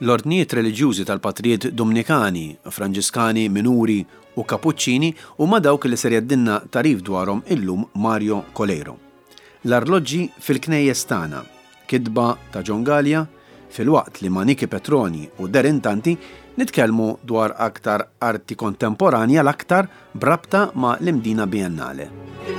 L-ordnijiet reliġjużi tal-patrijiet Dominikani, Franġiskani, Minuri u Kapuċċini huma dawk li ser jaddinna tarif dwarhom illum Mario Coleiro. L-arloġġi fil-knejjes tagħna, kitba ta' John Gallia, fil-waqt li Maniki Petroni u Derin Tanti nitkellmu dwar aktar arti kontemporanja l-aktar brabta ma' l-imdina biennale.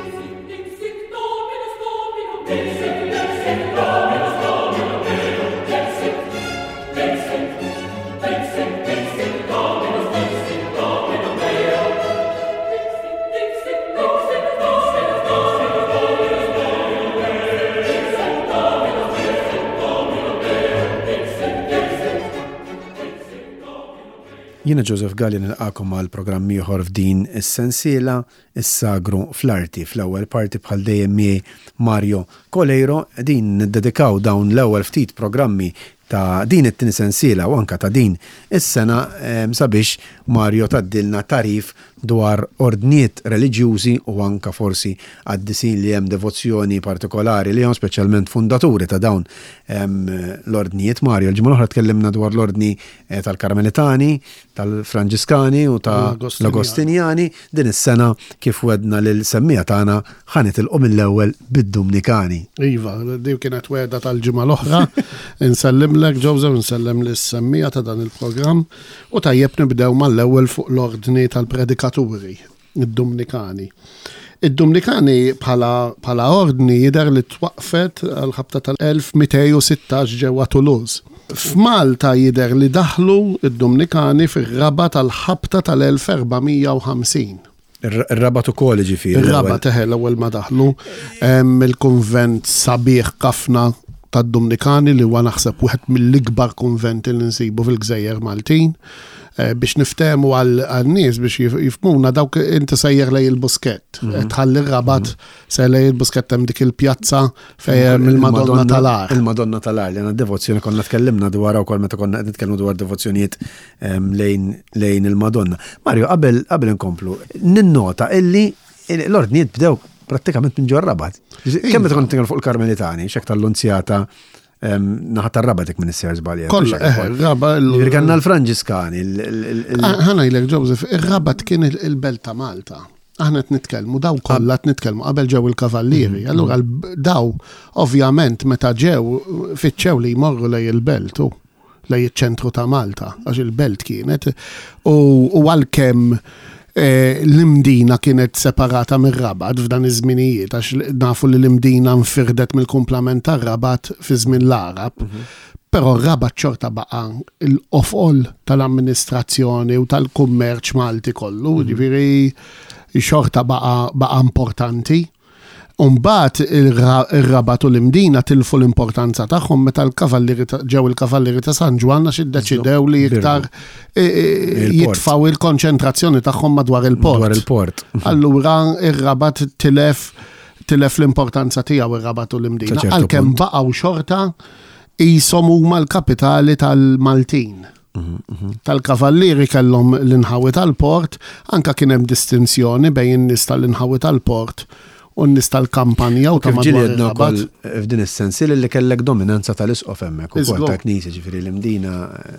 Jiena Joseph Gallia nilqakom għal programm ieħor f'din is-sensiela is-sagru fl-arti fl-ewwel parti bħal dejjem miegħi Mario Coleiro din niddedikaw dawn l-ewwel ftit programmi ta' din it-tieni sensiela u anke ta' din is-sena sabiex Mario taddilna tarif dwar ordnijiet reliġjużi u anke forsi għaddisin li hemm devozzjoni partikolari li hemm speċjalment fundaturi ta' dawn l-ordnijiet. Mario, l-ġimgħa l-oħra tkellimna dwar l-ordni tal-Karmelitani, tal-Franġiskani u tal-Agostinjani. Din is-sena kif wedna lil semmija tagħna ħanitilqu mill-ewwel bid-Dominikani. Iva, dik kienet weda tal-ġimgħa l-oħra. Insellimlek Joseph, insellem lis-semmija ta' dan il-programm u tajjeb nibdew mal-ewwel fuq l-ordni tal-predikaturi, id-Dominikani. Id-Dominikani bħala ordni jidher li twaqfet għal-ħabta tal-1216 ġewwa Toulouse. F'Malta jidher li daħlu id-Dominikani fir-raba tal-ħabta tal-1450. Ir-rabat ukoll ġifieri. Ir-rabat l-ewwel ma daħlu il-kunvent sabiħ ħafna tad-Dominikani li huwa naħseb wieħed mill-ikbar kunventi li nsibu fil-Gżejjer Maltin. Biex niftehmu għal-nies biex jifmuna dawk inti sejjer lej il-buskett. Tħalli r-rabat se lej il-buskett hemm dik il-pjazza fejn il-Madonna tal-Ar. Il-Madonna tal-Ar li għandna devozzjoni konna tkellimna dwar ukoll meta konna nitkellmu dwar devozzjonijiet lejn il-Madonna. Mario, qabel inkomplu, ninnota illi l-ordnijiet bdew prattikament minn ġo r-rabat. Kemm meta kont fuq il-Karmelitani, xek tal-Lunzjata naħat tar-rabatek minn is-ser żbalja. Kollha ir-rabat kanna l-Franġiskani. Ħana jlek Joseph, ir-rabat kien il-belt ta' Malta. Aħna qed nitkellmu daw kollha qed nitkellmu qabel ġew il-kavallieri. Allura daw ovvjament meta ġew fiċċew li jmorru lej il-belt lej iċ-ċentru ta' Malta għax il-belt kienet u għalkemm l-imdina kienet separata mir-rabat f'dan iż-żminijiet għax nafu li l-imdina nfirdet mill-kumplament tar-rabat fi żmien l-Arab. Però r-rabat xorta baqa l-ofqol tal-amministrazzjoni u tal-kummerċ Malti kollu, ġifieri xorta baqa importanti. Mbagħad ir-rabat u l-imdina tilfu l-importanza tagħhom meta ġew il-kavallieri ta' San Ġwan għax iddeċidew li iktar jitfgħu il-konċentrazzjoni tagħhom madwar il-port. Allura ir-rabat tilef l-importanza tiegħu ir-rabat u l-imdina għalkemm baqgħu xorta qishom huma l-kapitali tal-Maltin. Tal-kavallieri kellhom l-inħawi tal-port, anke kien hemm distinzjoni bejn in-nies tal-inħawi tal-port u n-nies tal-kampanja u ta' madwar ir-rabat. F'din is-sensiela li kellek dominanza tal-isqof hemmhekk ukoll ta' knisja ġifieri l-imdina.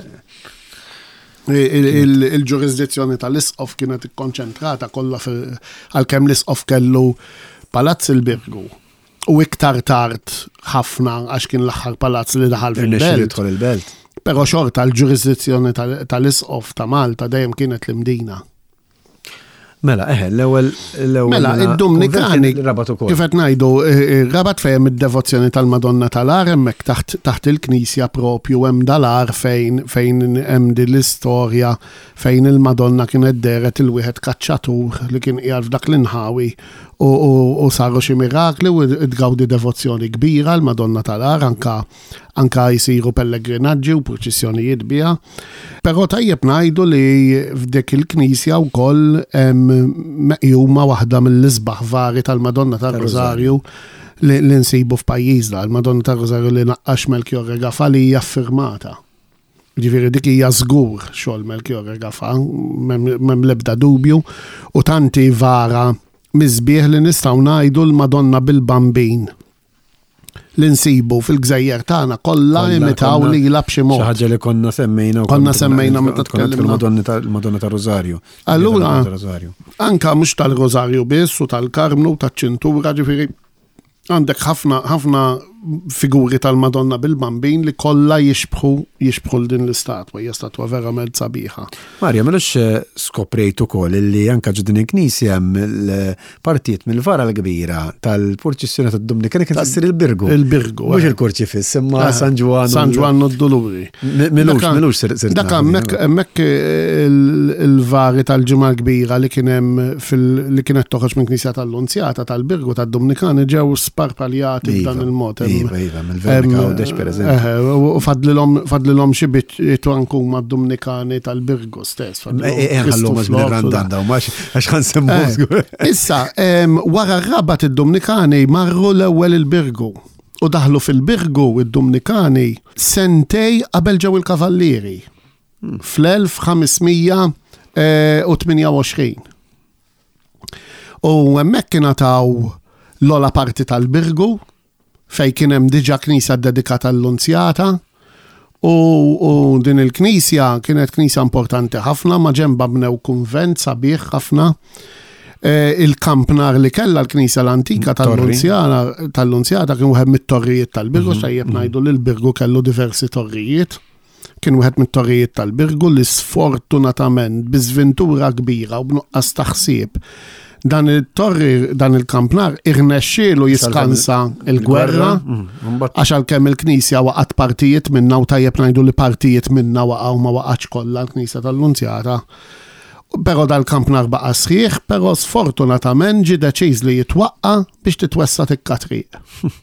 Il-ġurisdizzjoni tal-isqof kienet ikkonċentrata kollha għalkemm l-isqof kellu Palazz il-Birgu u iktar tard ħafna għax kien l-aħħar palazz li daħal fil-belt. Però xorta l-ġurisdizzjoni tal-isqof ta' Malta dejjem kienet l-imdina. Mela, l-ewwel id-Dominikani kif qed ngħidu ir-rabat fejn id-devozzjoni tal-Madonna tal-Ar hemmhekk taħt il-Knisja propju hemm dal-ar fejn hemm din l-istorja fejn il-Madonna kienet deret il-wieħed kaċċatur li kien qiegħed f'dak l-inħawi u saru xi mirakli u tgawdi devozzjoni kbira l-Madonna tal-Ar anka jsiru pellegrinaġġi u proċessjonijiet biha. Però tajjeb ngħidu li f'dik il-Knisja wkoll meqjuma waħda mill-isbaħ vari tal-Madonna tar-Rożarju li nsibu f'pajjiżna. Il-Madonna tar-Rożarju li naqqax Melchior Regafa li hija affirmata. Ġifieri dik hija żgur xogħol Melchior Regafa, m'hemm l-ebda dubju u tanti vara miżbieħ li nistgħu ngħidu l-Madonna bil-Bambin li nsibu fil-gżejjer tagħna kollha imitaw li b'xi mod. Xi ħaġa li konna semmejna meta tkellimna Madonna ta' Rosario. Allura anka mhux tal-Rosario biss u tal-Karmnu taċ-Ċintura ġifieri għandek ħafna figuri tal-Madonna bil-bambin li kollha jixbħu din l-istatwa, hija statwa verament sabiħa. Marja, melux skoprejt ukoll li anke ġudin il-Knisja hemm il-partijiet mill-vara l-kbira tal-Purċissjoni tad-Dominikani kien issir il-Birgu. Il-Birgu. Mhux il-Kurċifiss, imma San Giovanni d-Doluri. Milux sir. Dak hemmhekk il-vari tal-ġimgħa kbira li kien hemm li kienet toħroġ minn Knisja tal-Lunzjata tal-Birgu tad-Dominikani ġew sparpaljati b'dan il-mod. Iva, mill-Vernika u dex per eżempju. U fadlilhom xi bitu anku ma' Dominikani tal-Birgu stess. Ħallhom għax mir-Randanda u għax ħansemmu. Issa, wara r-rabat id-Dominikani marru l-ewwel il-Birgu. U daħlu fil-Birgu id-Dominikani sentej qabel ġew il-Kavallieri. Fl-1528. U hemmhekk kien taw l-ola parti tal-Birgu fej kien hemm diġà knisja dedikata għall-Unzjata u din il-knisja kienet knisja importanti ħafna ma ġenba bnew kunvent sabiħ ħafna. Il-kampnar li kellha l-knisja l-antika tal-Unzjata kien wieħed mit-torrijiet tal-Birgu, tajjeb ngħidu li l-Birgu kellu diversi torrijiet. Kien wieħed mit-torrijiet tal-Birgu li sfortunatament biżventura kbira u b'nuqqas taħsieb dan il-kampnar irnexxielu jiskansa il-gwerra għax għalkemm il-Knisja waqgħet partijiet minna u tajjeb ngħidu li partijiet minna waqgħu ma waqgħatx kollha l-Knisja tal-Lunzjata. Però dal-kampnar baqa' sħiħ, però sfortunatament ġie deċiż li jitwaqqa biex titwessa tikkatriq.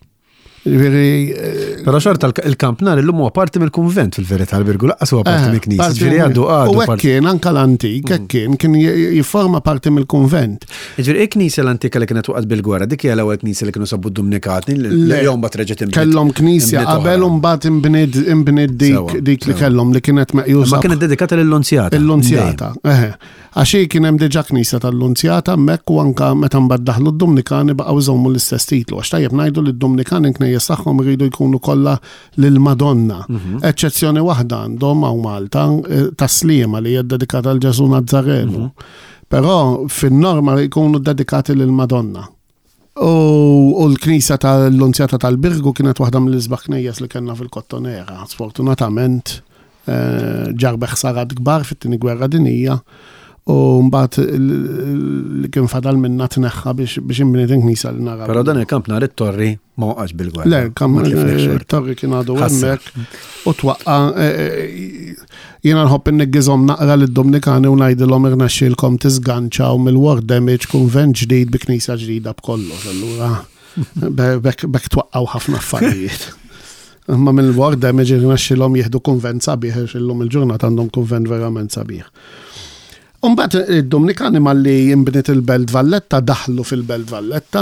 Però xorta il-kampnar illum huwa parti mill-kunvent fil-verità l-Birgu laqqas huwa parti mill-Knisja. Ġifieri għadu. U hekk kien anke l-antik, hekk kien jifforma parti mill-kunvent. Ġifieri il-Knisja l-antika li kienet waqgħet bil-gwerra dik hija l-ewwel Knisja li kienu sabu d-Dominikani li jom mbagħad reġgħet inbniet. Kellhom Knisja qabel u mbagħad inbniet dik li kellhom li kienet meqjusa. Ma kienet dedikata lill-Lunzjata. Il-Lunzjata, għaxi kien hemm diġà Knisja tal-Lunzjata hemmhekk u anke meta mbagħad daħlu d-Dominikani baqgħu jżommu l-istess titlu għax tajjeb ngħidu li d-Dominikani knejjes tagħhom iridu jkunu kollha lill-Madonna. Eċċezzjoni waħda għandhom hawn Malta taslima li hija dedikata għal Ġesu Nazzarenu. Però fin-norma jkunu dedikati lill-Madonna. U l-Knisja tal-Lunzjata tal-Birgu kienet waħda mill-isbaħ knejjes li kellna fil-Kottonera. Sfortunatament ġarbeħ sarat kbar fit-tieni gwerra dinjija. U mbagħad li kien fadal minna tneħħa biex inbniet il-Knisja li nara. Però dan il-kampnar it-torri ma waqax bil-gwerra. Le, it-torri kien għadu hemmhekk u twaqqa jiena nħobb inniggizhom naqra lid-Dominikani u ngħidilhom irnexxielkom tiżganċaw mill-war damage kunvent ġdid bi knisja ġdida b'kollox. Allura bekk twaqqgħu ħafna affarijiet. Ma mill-war damage irnexxielhom jieħdu kunvent sabiħ illum il-ġurnata għandhom kunvent verament sabiħ. Umbat id-Dominikani malli jimbnet il-Belt Valletta daħlu fil-Belt Valletta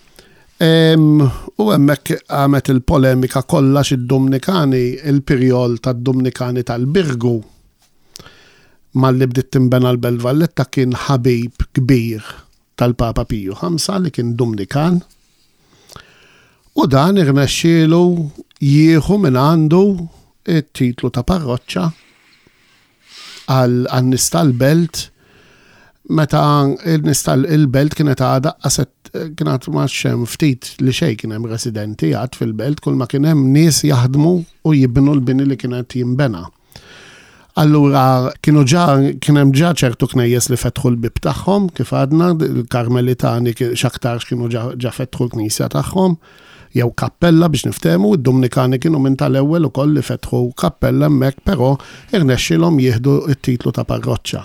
u hemmhekk għamet il-polemika kollha x'id-Dominikani il-pirjol tad-Dominikani tal-Birgu malli bdiet timbena l-Belt Valletta kien ħabib kbir tal-Papa Piju V li kien Dominikan u dan irnexxielu jieħu minn għandu it-titlu ta' parroċċa għal-nis tal-belt, meta il-nis tal-belt kienet għada kienet maċċem ftit li xej kienem residenti għad fil-belt, kull ma kienem nis jaħdmu u jibnu l-bini li kienet jimbena. Allura kienem ġa ċertu knejjes li fetħu l-bib taħħom, kif għadna, il-Karmelitani xaktarx kienu ġa fetħu l-knisja taħħom, jew kappella biex niftemu, id-Dominikani kienu minn tal-ewwel ukoll li fetħu kappella hemmhekk, però irnexxilhom jieħdu t-titlu ta' parroċċa.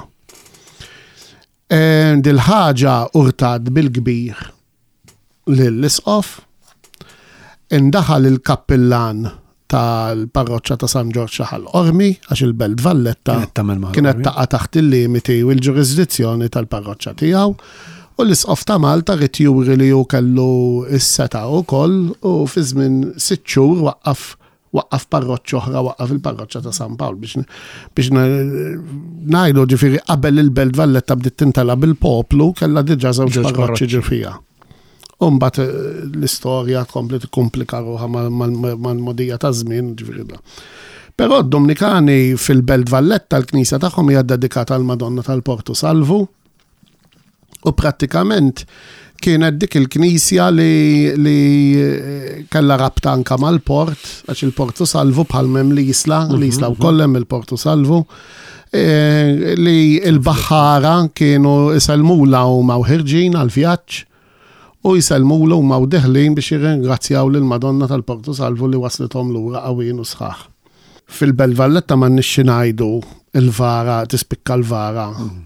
Dil-ħaġa urtad bil-kbir lill-isqof, indaħal il-kappillan tal-parroċċa ta' San Giorgio ħal-Ormi għax il-Belt Valletta kienet taqa' taħt il-limiti u l-ġurisdizzjoni tal-parroċċa tiegħu. U l-isqof ta' Malta rrid juri li hu kellu s-seta wkoll u fi żmien 6 xhur waqqaf parroċċa oħra waqqaf il-parroċċa ta' San Pawl biex ngħidu ġifieri qabel il-Belt Valletta bdiet tintela bil-poplu kellha diġà żewġ parroċċi ġifiha. Umbat l-istorja tkompli tikkomplika ruħha mal-modija ta' żmien ġifieri da. Però d-Dominikani fil-Belt Valletta l-Knisja tagħhom hija dedikata għall Madonna tal-Porto Salvo u prattikament kienet dik il-Knisja li kellha rabta anke mal-port għax il-Porto Salvo bħal m'hemm l-isla wkoll hemm il-Porto Salvo li l-baħħara kienu iselmula u ħirġin għal-vjaġġ u jiselmulu ma' deħlin biex jirringrazzjaw lill-Madonna tal-Porto Salvo li waslithom lura qawwin u sħaħ. Fil-Belt Valletta ma nixxi ngħidu il-vara tispikka l-vara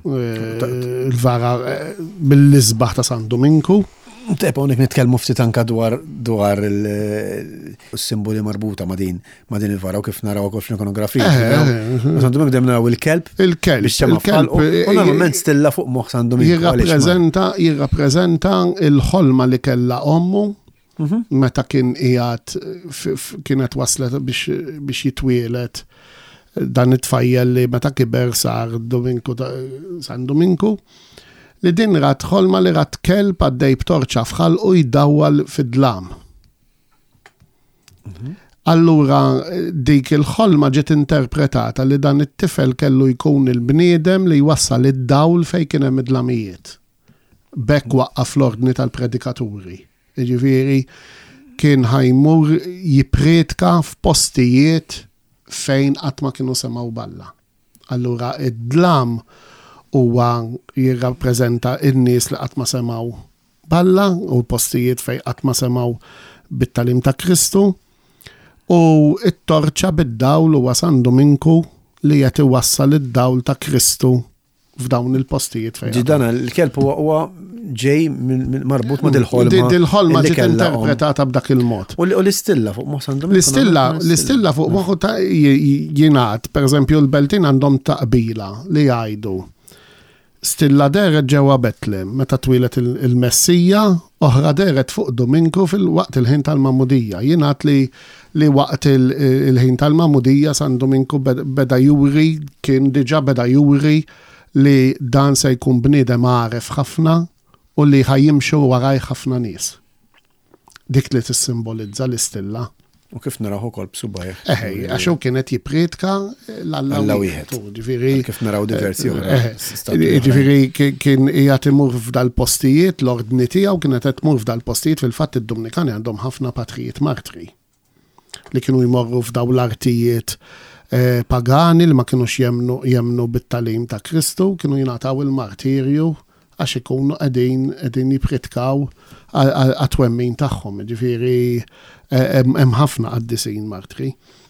bil-isbaħ ta' San Dominku. Tepa unik nitkellmu ftit anka dwar il-simboli marbuta ma' din il-vara u kif naraw ukoll fl-ikonografija. San Dominku dem naraw il-kelb. Il-kelb. U normalment stilla fuq moħħ San Dominku. Jirrappreżenta il-ħolma li kellha ommu meta kienet waslet biex jitwielet dan it-tfajjel li meta kiber sar San Dominku. Li din rat ħolma li rat kelb għaddej b'torċa fħal u jdawwal fid-dlam. Allura dik il-ħolma ġiet interpretata li dan it-tifel kellu jkun il-bniedem li jwassal id-dawl fejn kien hemm id-dlamijiet. Bekk waqqaf l-ordni tal-predikaturi. Jiġifieri kien ħajmur jipretka f'postijiet fejn qatt ma kienu semgħu balla. Allura id-dlam huwa jirrappreżenta n-nies li qatt ma semgħu balla u postijiet fejn qatt ma semgħu bit-talim ta' Kristu u t-torċa bid-dawl huwa San Dominku li qed iwassal id-dawl ta' Kristu f'dawn il-postijiet fejn. Dan il-kelb huwa ġej marbut ma' dil-ħolma. Dil-ħolma ġiet interpretata b'dak il-mod. U l-istilla fuq moħħ San Dominku. L-istilla fuq moħħ ta' jingħad, pereżempju l-Beltin għandhom taqbila li jgħidu stilla deret ġewwa Betlem meta twilet il-Messija, oħra deret fuq Dominku fil-waqt il-ħin tal-Mamudija. Jingħad li waqt il-ħin tal-Mamudija San Dominku beda juri li dan se jkun bniedem għaref ħafna u li ħajjimxu waraj ħafna nies. Dik li tissimbolizza l-istilla. U kif naraw ukoll b'subajh. Għax hu kienet jipredka l-Alla wieħed. Kif naraw diversi oħra. Ġifieri kien qiegħed imur f'dal-postijiet l-ordni tiegħu kienet qed tmur f'dal-postijiet fil-fatt id-Dominikani għandhom ħafna patrijiet martri li kienu jmorru f'daw l-artijiet pagani li ma kienux jemnu bit-talim ta' Kristu, kienu jingħataw il-martirju għax ikunu qegħdin jipretkaw għat-twemmin tagħhom. Ġifieri hemm ħafna qaddisin martri.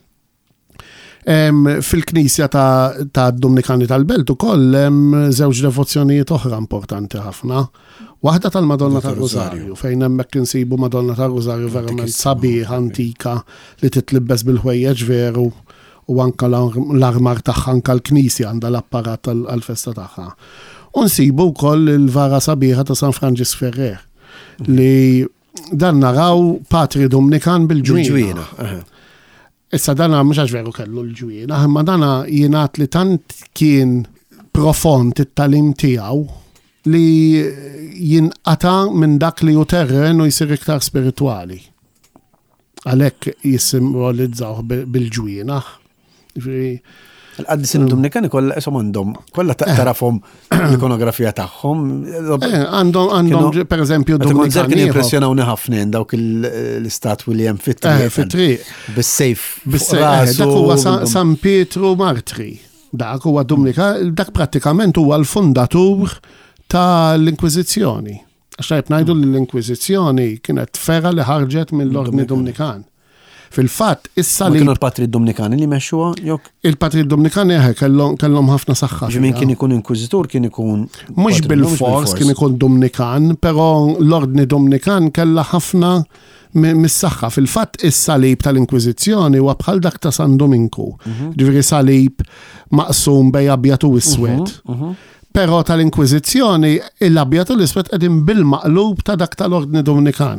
Fil-Knisja ta' Dominikani tal-Belt ukoll hemm żewġ devozzjonijiet oħra importanti ħafna. Waħda tal-Madonna tar-Rożarju fejn hemmhekk insibu Madonna tar-Rożarju verament sabiħa antika li titlibbes bil-ħwejjeġ veru u anke l-armar tagħha anke l-Knisja għandha l-apparat għall-festa tagħha. U nsibu wkoll il-vara sabiħa ta' San Franġis Ferrer li dan naraw patri Dominikan bil-ġwieنا. Issa dana mhux għax veru kellu l-ġwieنا, imma dana jingħad li tant kien profond it-talim tiegħu li jinqata minn dak li hu terren u jsir iktar spiritwali. Għalhekk jissimbolizzaw bil-ġwieنا. L-qaddisin Dominikani kollha isom għandhom kollha tarafhom l-ikonografija tagħhom. Għandhom pereżempju Dominikani. Kien impressjonawni ħafna dak l-istatwi li hemm fit-triq. Bis-sejf. Dak huwa San Pietru Martri. Dak huwa Dominika, dak prattikament huwa l-fundatur tal-Inkwiżizzjoni. Għax tajb ngħidu l-Inkwiżizzjoni kienet fera li ħarġet mill-Ordni Dominikan. Fil-fatt, issa li... Kienu l-patri Dominikani li meċxuha, jok? Il-patri Dominikani kellhom ħafna saħħa. Ġimin kien ikun inkwizitur, kien ikun... Mhux bil-fors kien ikun Dominikan, però l-ordni Dominikan kellha ħafna mis-saħħa. Fil-fatt, is-salib tal-Inkwiżizzjoni huwa bħal dak ta' San Dominku. Ġifieri salib maqsum bej abjad u iswed. Però tal-Inkwiżizzjoni l-abjad u l-iswed qegħdin bil-maqlub ta' dak tal-ordni Dominikan.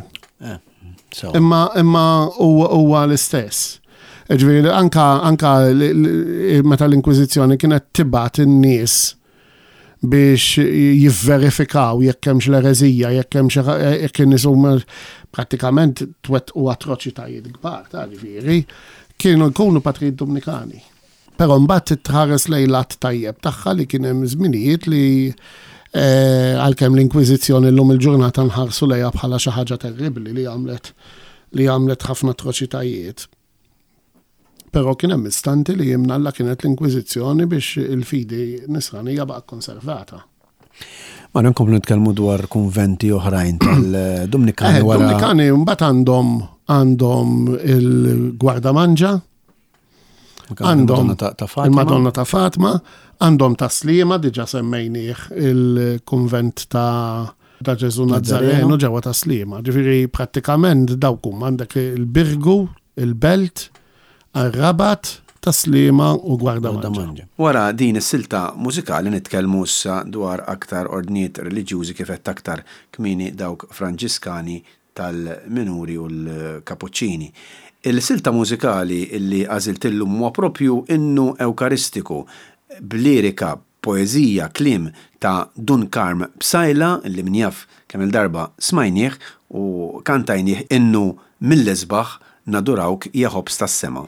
Imma huwa l-istess. Ġifieri anka meta l-Inkwiżizzjoni kienet tibgħat in-nies biex jivverifikaw jekk hemmx l-erezija, jekk in-nies huma prattikament twettqu atroċitajiet kbar, ġifieri, kienu jkunu patrijiet Dominikani. Però mbagħad titħares lejn l-att tajjeb tagħha li kien hemm żminijiet li għalkemm l-Inkwiżizzjoni llum il-ġurnata nħarsu lejha bħala xi ħaġa terribbli li għamlet ħafna atroċitajiet. Però kien hemm istanti li jimnalla kienet l-Inkwiżizzjoni biex il-fidi nisranija baqa' konservata. Ma nkomplu nitkellmu dwar kunventi oħrajn tal-Dominikani wara. Dominikani mbagħad għandhom il-Gwardamanġa, għandhom il-Madonna ta' Fatma, għandhom Taslima, diġà semmejnieh il-kunvent ta' Ġesu Nazzarenu ġewwa Taslima. Ġifieri prattikament dawk huma għandek il-Birgu, il-Belt, Arrabat, Taslima u Gwardamanġa. Wara din is-silta mużikali nitkellmu issa dwar aktar ordnijiet reliġjużi kif qed aktar kmieni dawk Franġiskani tal-Minuri u l-Kapuċċini. Il-silta mużikali illi għażilt illum huwa proprju innu ewkaristiku b'lirika, poeżija, kliem ta' Dunkarm Bsajla illi min jaf kemm il-darba smajnieh u kantajnieh innu mill-isbaħ nadurawk jaħobs tas-sema.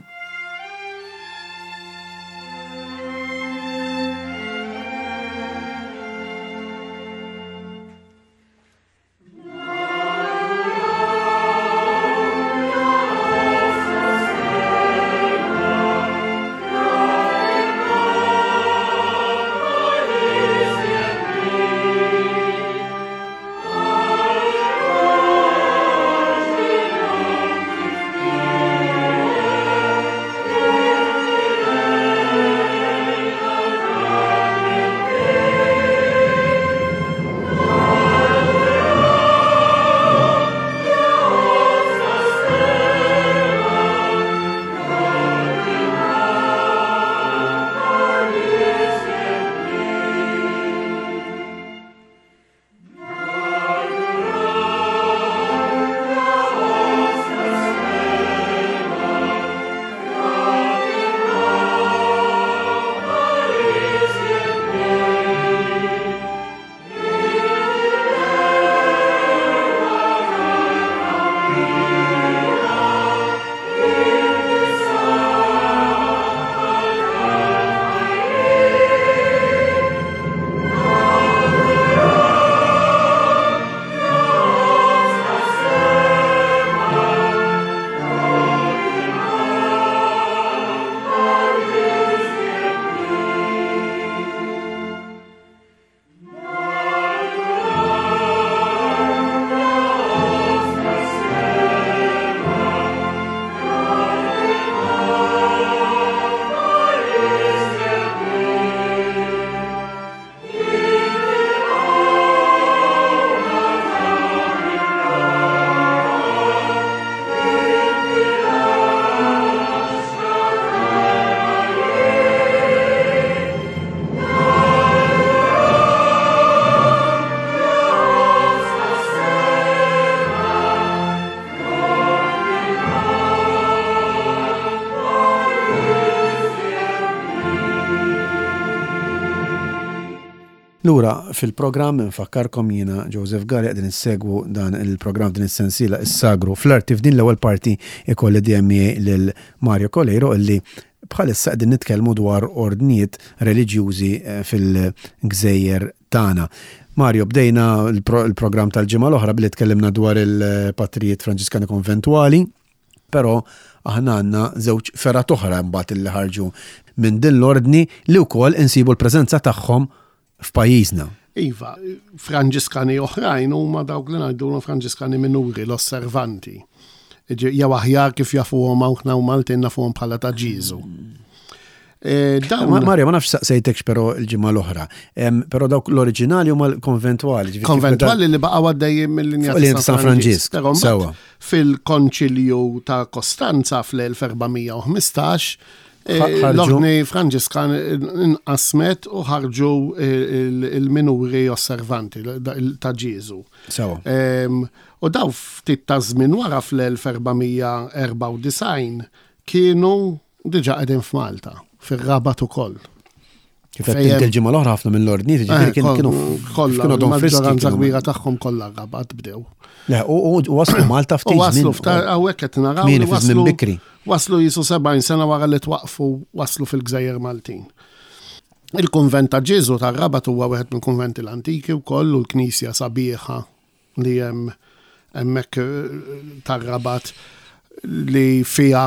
Lura, fil-programm nfakkarkom jiena Joseph Galli qegħdin insegwu dan il-programm din is-sensiela is-sagru fl-arti f'din l-ewwel parti ikolli DMA lil Mario Coleiro illi bħalissa qegħdin nitkellmu dwar ordnijiet reliġjużi fil-gżejjer tagħna. Mario, bdejna il-programm tal-ġimgħa l-oħra billi tkellimna dwar il-patrijiet Franġiskani konventwali, però aħna għandna żewġ ferat oħra mbagħad illi ħarġu minn din l-ordni li wkoll insibu l-preżenza tagħhom f'pajjiżna. Iva, Franġiskani oħrajn huma dawk li ngħidulhom Franġiskani minuri, l-osservanti. Jew aħjar kif jafuhom aħna u Maltin nafuhom bħala ta' Ġiesu. Mario, ma nafx saqsejtekx però l-ġimgħa l-oħra. Però dawk l-oriġinali huma l-konventwali. Konventwali li baqgħu għaddejjin mill-linja ta' San Franġisk. Fil-konċilju ta' Kostanza fl-1415 l-ordni Franġiskan inqasmet u ħarġu il-minuri osservanti ta' Ġiesu. U daw ftit ta' żmien wara fl-1494 kienu diġà qegħdin f'Malta, fir-Rabat ukoll. Kif qed il-ġimgħa l-oħra ħafna mill-ordni, ġifieri kienu maġġoranza kbira tagħhom kollha Rabat bdew. Le, u waslu Malta ftit. U waslu hawnhekk qed naraw waslu minn bikri. Waslu jisu 70 sena wara li twaqfu waslu fil-Gżejjer Maltin. Il-konvent ta' Ġesu ta' Rabat huwa wieħed mill-konventi l-antiki wkoll u l-Knisja sabiħa li hemm hemmhekk ta' Rabat li fija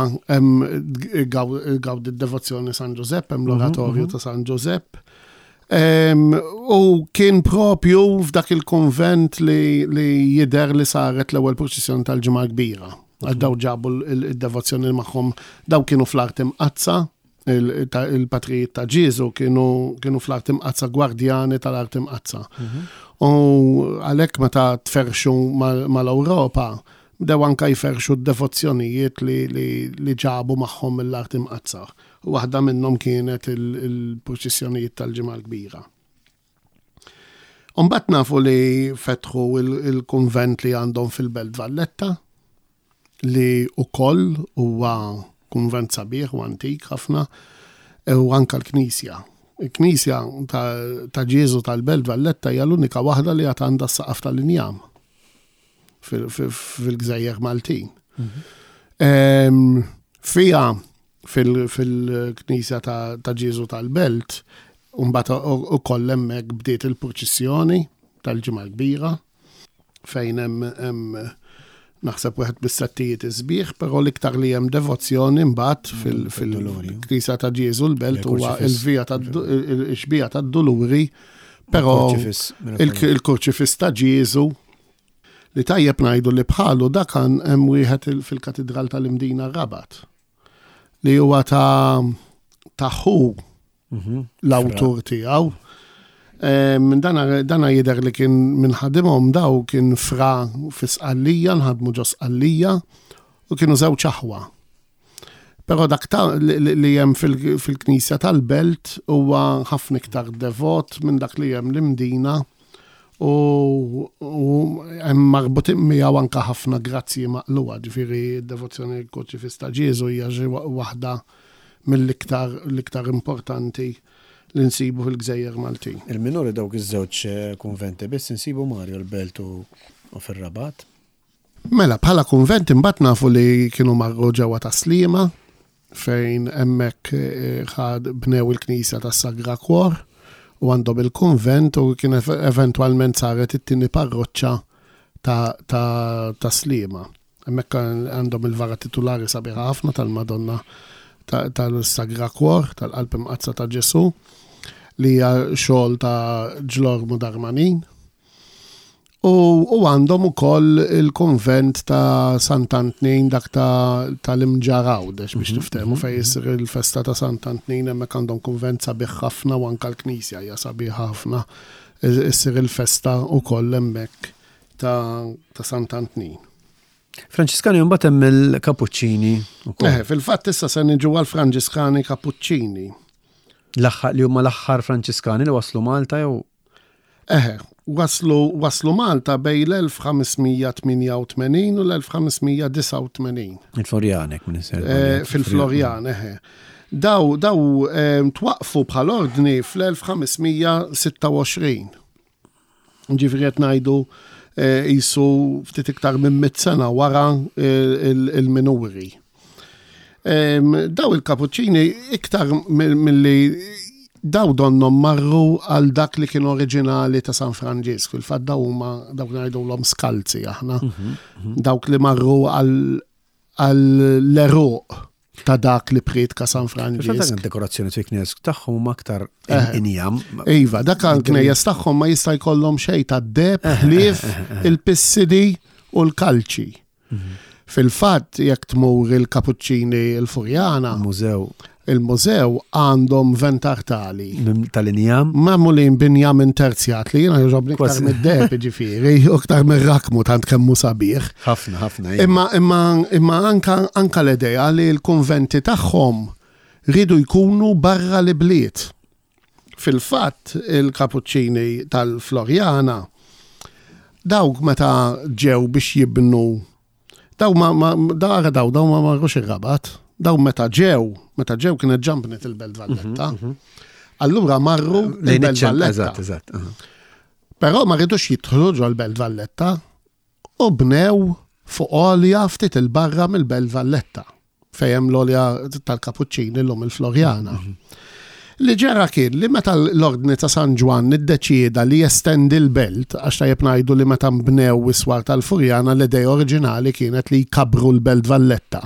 gawd id-devozzjoni San Giuseppe, hemm l-oratorju ta' San Giuseppe. U kien propju f'dak il-konvent li jidher li saret l-ewwel proċessjoni tal-ġimgħa kbira. Daw ġabu il-devozzjoni magħhom, daw kienu fl-art imqazza, il-patrijiet ta' Ġesu kienu fl-art imqazza gwardjani tal-art imqazza. U għalhekk meta tferxu mal-Ewropa, bdew anke jferxu d-devozzjonijiet li ġabu magħhom mill-art imqazza. Waħda minnhom kienet il-proċessjonijiet tal-ġimgħa l-kbira. Mbagħad nafu li fetħu il-kunvent li għandhom fil-Belt Valletta li wkoll huwa kunvent sabiħ u antik ħafna u anke l-Knisja. Il-Knisja ta' Ġesu tal-Belt Valletta hija l-unika waħda li għad għandha s-saqaf tal-injam fil-Gżejjer Maltin. Fija fil-Knisja ta' Ġesu tal-Belt, mbagħad ukoll hemmhekk bdiet il-proċessjoni tal-ġimgħa l-kbira fejn hemm naħseb wieħed bis-settijiet isbieħ, però l-iktar li hemm devozzjoni mbagħad fil-Knisja ta' Ġesu l-Belt huwa il-xbija tad-Duluri, però il-Kurċifiss ta' Ġesu li tajjeb ngħidu li bħalu dak hemm wieħed fil-Katedral tal-Imdina Rabat li huwa ta' ħu l-awtur tiegħu. Dana jidher li kien minn ħadimhom daw kien fra fi Sqallija, nħadmu ġo Sqallija u kienu żewġ aħwa. Però dak li hemm fil-Knisja tal-Belt huwa ħafna iktar devot minn dak li hemm l-Imdina u hemm marbutin miegħu anke ħafna grazzi maqluwa, ġifieri d-devozzjoni l-Kurċifiss ta' Ġesu hija waħda mill-iktar importanti li nsibu fil-Gżejjer Maltin. Il-minori dawk iż-żewġ kunventi biss insibu Mario l-Belt u fir-Rabat. Mela bħala kunvent imbagħad nafu li kienu marru ġewwa ta' Sliema fejn hemmhekk bnew il-Knisja tas-Sagra Kwor u għandhom il-kunvent u kien eventwalment saret it-tieni parroċċa ta' Sliema. Hemmhekk għandhom il-vara titolari sabiħa ħafna tal-Madonna tal-Sagra Kwor, tal-Qalb Imqazza ta' Ġesu, li hija xogħol ta' Ġlormu Darmanin. U għandhom ukoll il-konvent ta' Sant'Antnin dak tal-Imġarawdex biex tiftehmu fejn jissir il-festa ta' Sant'Antnin hemmhekk għandhom konvent sabiħ ħafna u anke l-Knisja hija sabiħa ħafna issir il-festa ukoll hemmhekk ta' Sant'Antnin. Franċiskani mbagħad hemm il-Kapuċċini ukoll. Fil-fatt issa se niġu għall-Franċiskani Kapuċċini. Li huma l-aħħar Franċiskani li waslu Malta jew? Waslu Malta bej l-1588 u l-1589. Il-Florjanek minn isir. Fil-Florjan, Daw twaqfu bħal ordni fl-1526. Ġifieri qed ngħidu jisu ftit iktar minn 100 sena wara il-minuri. Daw il-Kapuċċini iktar milli daw donnom marru għal dak li kien oriġinali ta' San Franġisku. Il-fatt dawk ngħidulhom skalzi aħna. Dawk li marru għall-eruq ta' dak li predka San Franġisku. Il-fatt dekorazzjoni tal-knejjes tagħhom huma aktar injam. Iva, dak il-knejjes tagħhom ma jista' jkollhom xejn ta' deb, ħlief, il-pissidi u l-kalċi. Fil-fatt jekk tmur il-Kapuċċini il-Furjana, il-mużew għandhom ventar tal-injam? Mamulin binjam interzjat li jena jġobni ktar mid-deb ġifiri, u ktar mir-rakmu tant kemmu sabiħ. ħafna. Imma anka l-ideja li l-konventi tagħhom ridu jkunu barra li bliet. Fil-fatt il-Kapuċċini tal-Florjana dawk meta ġew biex jibnu daw ma marrux ir-Rabat. Daw meta ġew kienet ġampnet il-Belt Valletta. Allura marru il-Belt Valletta. Eżatt. Però ma rridux jidħlu ġol Belt Valletta u bnew fuq olja ftit il-barra mill-Belt Valletta fejn l-olja tal-Cappuccini l-lum il-Florjana. Li ġara kien li meta l-ordni ta' San Ġwan niddeċieda li jestendi l-belt għax tajjeb ngħidu li meta mbnew iswar tal-Furjana l-idea oriġinali kienet li jkabru l-Belt Valletta.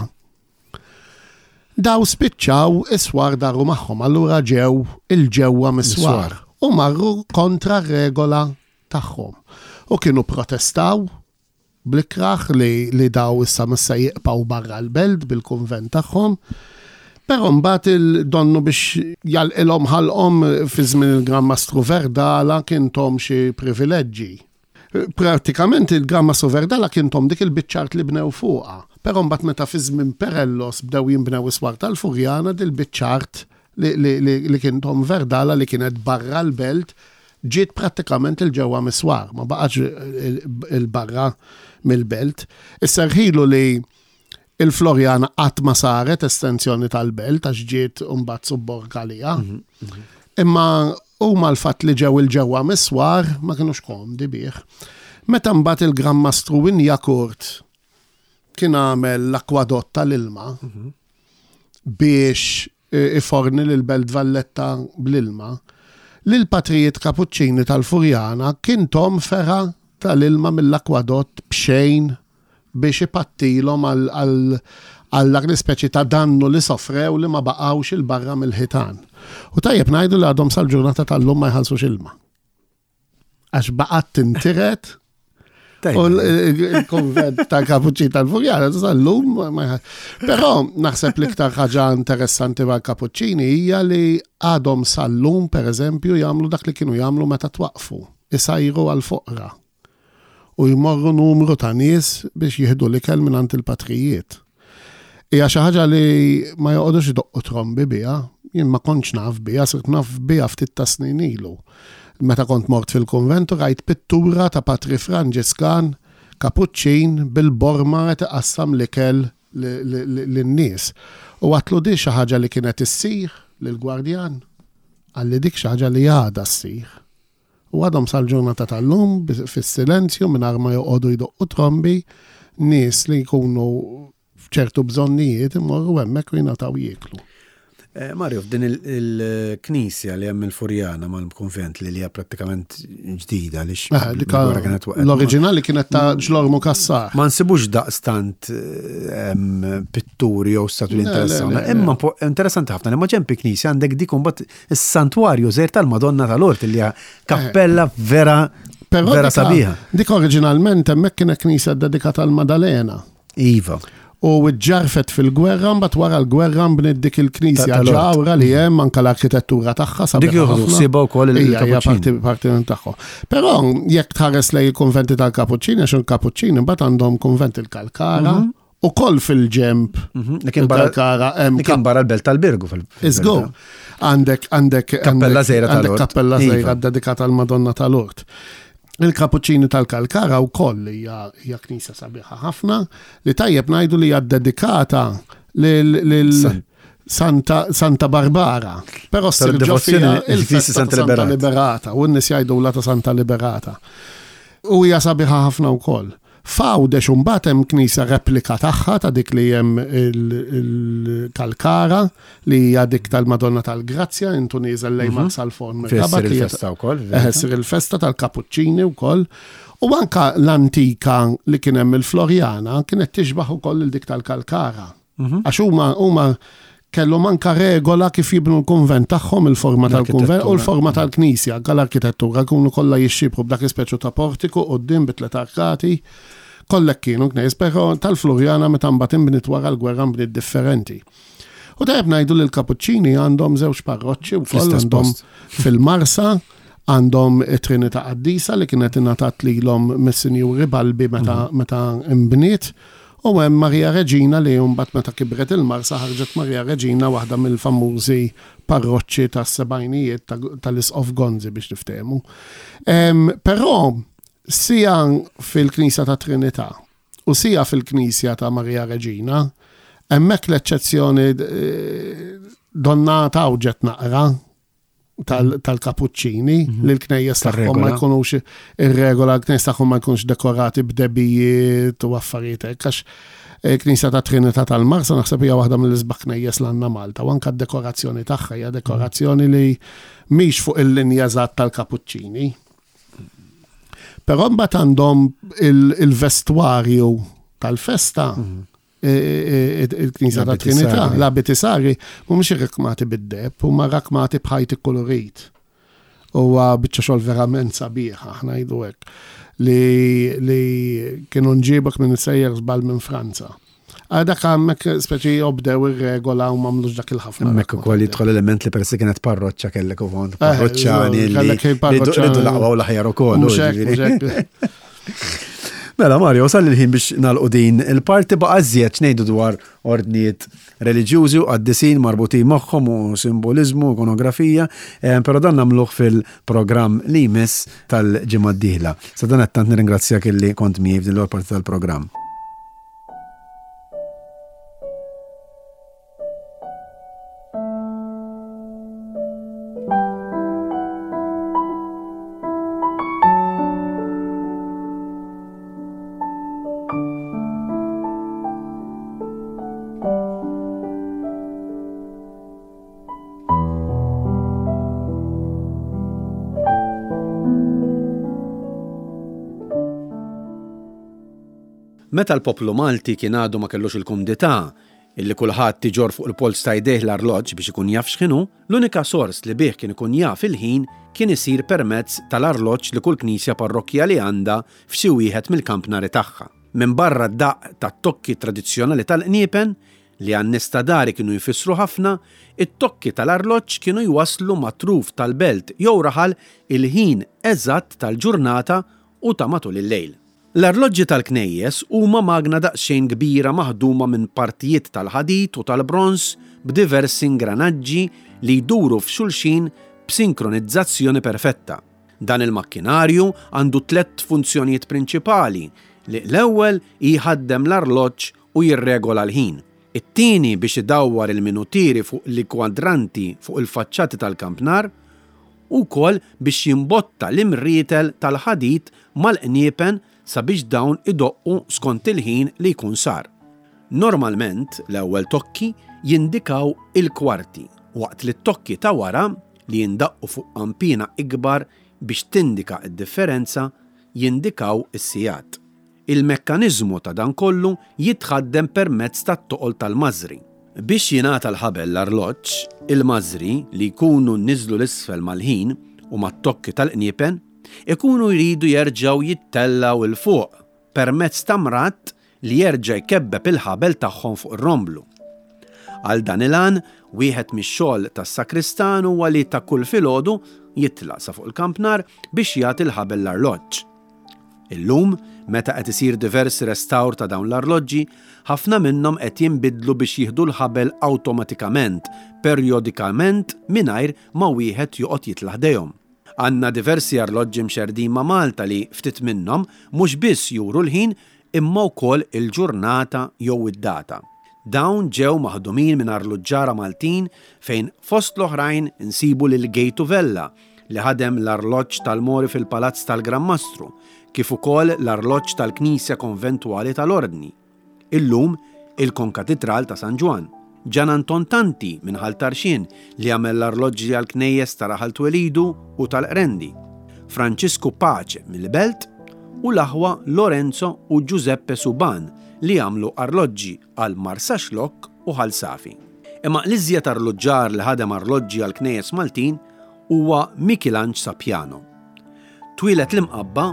Daw spiċċaw iswar daru magħhom, allura ġew il-ġewwa miswar u marru kontra regola tagħhom. U kienu protestaw blikraħ li daw issa missa jiqpaw barra l-belt bil-kunvent tagħhom. Però mbagħad il-donnu biex jalqilhom ħalqhom fi żmien il-Gran Mastru Verdala kien tom xi privileġġi. Pratikament il-Gran Mastru Verdala kien tom dik il-biċċart li bnew fuqha. Però mbagħad meta fi żmien Perellos bdew jinbnew iswar tal-Furjana dil-biċċart li kien tom Verdala li kienet barra l-belt ġiet pratikament il-ġewwa miswar, ma baqax il-barra mill-belt. Isserħilu li il-Florjana qatt ma saret estensjoni tal-belt għax ġiet mbagħad subborg għalija. Imma huma l-fatt li ġew il-ġewwa miswar ma kinux komdi bih. Meta mbagħad il-Gran Mastru Jakurt kien għamel l-akwadott tal-ilma biex iforni l-Belt Valletta bl-ilma, l-patrijiet Cappuccini tal-Furjana kien tom fera tal-ilma mill-akwadott bxejn biex ipattilhom għal dak l-ispeċi ta' dannu li sofrew li ma baqgħux il-barra mill-ħitan. U tajjeb ngħidu li għadhom sal-ġurnata tal-lum ma jħallsux ilma. Għax baqgħet tintiret u l-konvent ta' Cappuccini tal-Furjana tal-lum ma jħallsux. Però naħseb l-iktar ħaġa interessanti għal Cappuccini hija li għadhom sal-lum pereżempju jagħmlu dak li kienu jagħmlu meta twaqfu, isajru għal-foqra. U jmorru numru ta' nies biex jieħdu l-ikel minant il-patrijiet. Hija xi ħaġa li ma joqgħodux idoqqu trombi biha, jien ma kontx naf biha, sirt naf biha ftit ta' snin ilu. Meta kont mort fil-konventu rajt pittura ta' Patri Franġiskan Cappuccin bil-borma qed iqassam l-ikel lin-nies. U għatlu di xi ħaġa li kienet issir lill-gwardjan, għalli dik xi ħaġa li għadha ssir. U għadhom sal-ġurnata tal-lum fis-silenzju mingħajr ma joqogħdu jdoqqu trombi nies li jkunu f'ċertu bżonnijiet imorru hemmhekk u jingħataw jieklu. Mario, f'din il-knisja li hemm il-Furjana mal-konvent li hija prattikament ġdida l-oriġinali kienet ta' ġlormu Kassar. Ma nsibux daqstant pitturi jew statuli interessanti. Imma interessanti ħafna li ma ġempi knisja għandek dik imbagħad is-santwarju żgħir tal-Madonna tal-Ort li hija kappella vera sabiħa. Dik oriġinalment hemmhekk kienet knisja dedikata għall-Madalena. Iva. U ġarfet fil-gwerra, mbagħad wara l-gwerra bned dik il-knisja ġawra li hemm anke l-arkitettura tagħha sabiħ. Dik joħsiba wkoll il-Cappuccini. Parti tagħhom. Però jekk tħares lej il-konventi tal-Cappuccini għax il-Cappuccini mbagħad għandhom konvent il-Kalkara u koll fil-ġemp. Il-Kalkara hemm kien barra l-Belt tal-Birgu fil-Iżgu. Għandek kappella żgħira tal-Ort. Kappella żgħira dedikata għall-Madonna tal-Ort. Il-Cappuccini tal-Kalkara u koll hija knisja sabiħa ħafna li tajjeb ngħidu li hija dedikata lil Santa Barbara. Però s-sirġofija il-festa Santa Liberata u n-nies jgħidu la ta' Santa Liberata. U hija sabiħa ħafna wkoll. Fawdex mbagħad hemm knisja replika tagħha ta' dik li hemm il-Kalkara li hija dik tal-Madonna tal-Grazzja in Tunisa lej Sal-Forn Rabat li festa wkoll. Sir il-festa tal-Cappuccini wkoll. U anke l-antika li kien hemm il-Florjana kienet tixbaħ ukoll il dik tal-Kalkara. Għax huma kellhom anke regola kif jibnu l-kunvent tagħhom il-forma tal-kunvent u l-forma tal-knisja, anke l-arkitettura kunu kollha jixxibru b'dak ispeċu ta' portiku quddiem bit-tliet arkati. Kollek kienu knies, però tal-Florjana meta mbagħad inbniet wara l-gwerra nbniet differenti. U tajjeb ngħidu li l-Cappuccini għandhom żewġ parroċċi wkoll għandhom fil-Marsa għandhom Trinità Qaddisa li kienet ingħatat lilhom mis-Sinjuri Balbi meta inbniet. U hemm Marija Reġina li mbagħad meta kibret il-Marsa ħarġet Marija Reġina waħda mill-famużi parroċċi tas-sebgħinijiet tal-Isqof Gonzi biex tiftehmu. Però sija fil-Knisja ta' Trinità u sija fil-Knisja ta' Marija Reġina hemmhekk l-eċċezzjoni Donnata u ġet naqra tal-kapuċċini li l-knejjes tagħhom ma jkunux ir-regola, l-knejjes tagħhom ma jkunux dekorati b'debijiet u affarijiet hekk għax Knisja ta' Trinità tal-Marsa naħseb hija waħda mill-isbaħ knejjes l għandna Malta u anke d-dekorazzjoni tagħha hija dekorazzjoni li mhix fuq il-linja eżatt tal-kapuċċini. Però mbagħad għandhom il-vestwarju tal-festa il-Knisja ta' Trinità, l-abiti sari mhumiex irrakmati bid-deb, huma rakmati b'ħajti kolorit. Huwa biċċa xogħol verament sabiħ aħna ngħidu hekk li kienu nġibok minn sejjer żball minn Franza. Għadak għammek speċi jobdew ir-regola u mamlux dak il-ħafna. Mek ukoll jidħol element li persi kienet parroċċa kellek u kont parroċċani li laqwa u l-aħjar ukoll. Mela Mario, sal il-ħin biex nagħlqu din il-parti baqa' żjed ngħidu dwar ordnijiet reliġjużi u qaddisin marbutin magħhom u simbolizmu, ikonografija, però dan nagħmluh fil-programm li jmiss tal-ġimgħa d-dieħla. Sa dan qed tant nirringrazzjak illi kont miegħi f'din l-ewwel parti tal-programm. Meta l-poplu Malti kien għadu ma kellux il-kumdità illi kulħadd tiġor fuq il-pols ta' jdejh l-arloġġ biex ikun jaf x'inhu, l-unika sors li bih kien ikun jaf il-ħin kien isir permezz tal-arloġġ li kull knisja parrokkjali għandha f'xi wieħed mill-kampnari tagħha. Minn barra d-daqq tat-tokki tradizzjonali tal-qniepen li għan-nies ta' dari kienu jfissru ħafna, it-tokki tal-arloġġ kienu jwasslu matruf tal-belt jew raħal il-ħin eżatt tal-ġurnata u ta' matul il-lejl. L-arloġġi tal-knejjes huma magna daqsxejn kbira maħduma minn partijiet tal-ħadid u tal-bronż b'diversi ingranaġġi li jduru f'xulxin b'sinkronizzazzjoni perfetta. Dan il-makkinarju għandu 3 funzjonijiet prinċipali li l-ewwel jħaddem l-arloġġ u jirregola l-ħin. It-tieni biex idawwar il-minutieri fuq l-kwadranti fuq il-faċċati tal-kampnar u wkoll biex jimbotta l-imrietel tal-ħadid mal-qniepen sabiex dawn idoqqu skont il-ħin li jkun sar. Normalment, l-ewwel tokki jindikaw il-kwarti, waqt li t-tokki ta' wara li jindaqqu fuq qampina ikbar biex tindika id-differenza jindikaw is-sigħat. Il-mekkaniżmu ta' dan kollu jitħaddem permezz tat-toqol tal-mażri. Biex jingħata l-ħabel l-arloġġ, il-mażri li jkunu nniżlu l-isfel mal-ħin u mat-tokki tal-qniepen ikunu jridu jerġgħu jittellaw il-fuq permezz ta' mratt li jerġa' jkebbeb il-ħabel tagħhom fuq ir-romblu. Għal dan il-għan, wieħed mix-xogħol tas-sakristan huwa li ta' kull filgħodu jitlaq sa fuq il-kampnar biex jagħti l-ħabel l-arloġġ. Illum, meta qed isir diversi restawr ta' dawn l-arloġġi, ħafna minnhom qed jinbidlu biex jieħdu l-ħabel awtomatikament, perjodikament mingħajr ma wieħed joqgħod jitla' ħdejhom. Għandna diversi arloġġi mxerdin ma' Malta li ftit minnhom mhux biss juru l-ħin imma wkoll il-ġurnata jew id-data. Dawn ġew maħdumin minn arloġġara Maltin fejn fost l-oħrajn insibu lil Gejtu Vella li ħadem l-arloġġ tal-Mori fil-Palazz tal-Gran Mastru, kif ukoll l-arloġġ tal-Knisja Konventwali tal-Ordni. Illum il-Konkatedral ta' San Ġwan. Ġan Anton Tanti minn Ħaltarxin li għamel l-arloġġi għal-knejjes ta' Raħal Twelidu u tal-Qrendi, Franċisku Pace mill-Belt u l-aħwa Lorenzo u Giuseppe Suban li għamlu arloġġi għal-Marsa Xlokk u Ħal-Safi. Imma l-iżjed arloġġar li ħadem arloġġi għal-knejjes Maltin huwa Mikilanġ Sapjano. Twilet l-imqabba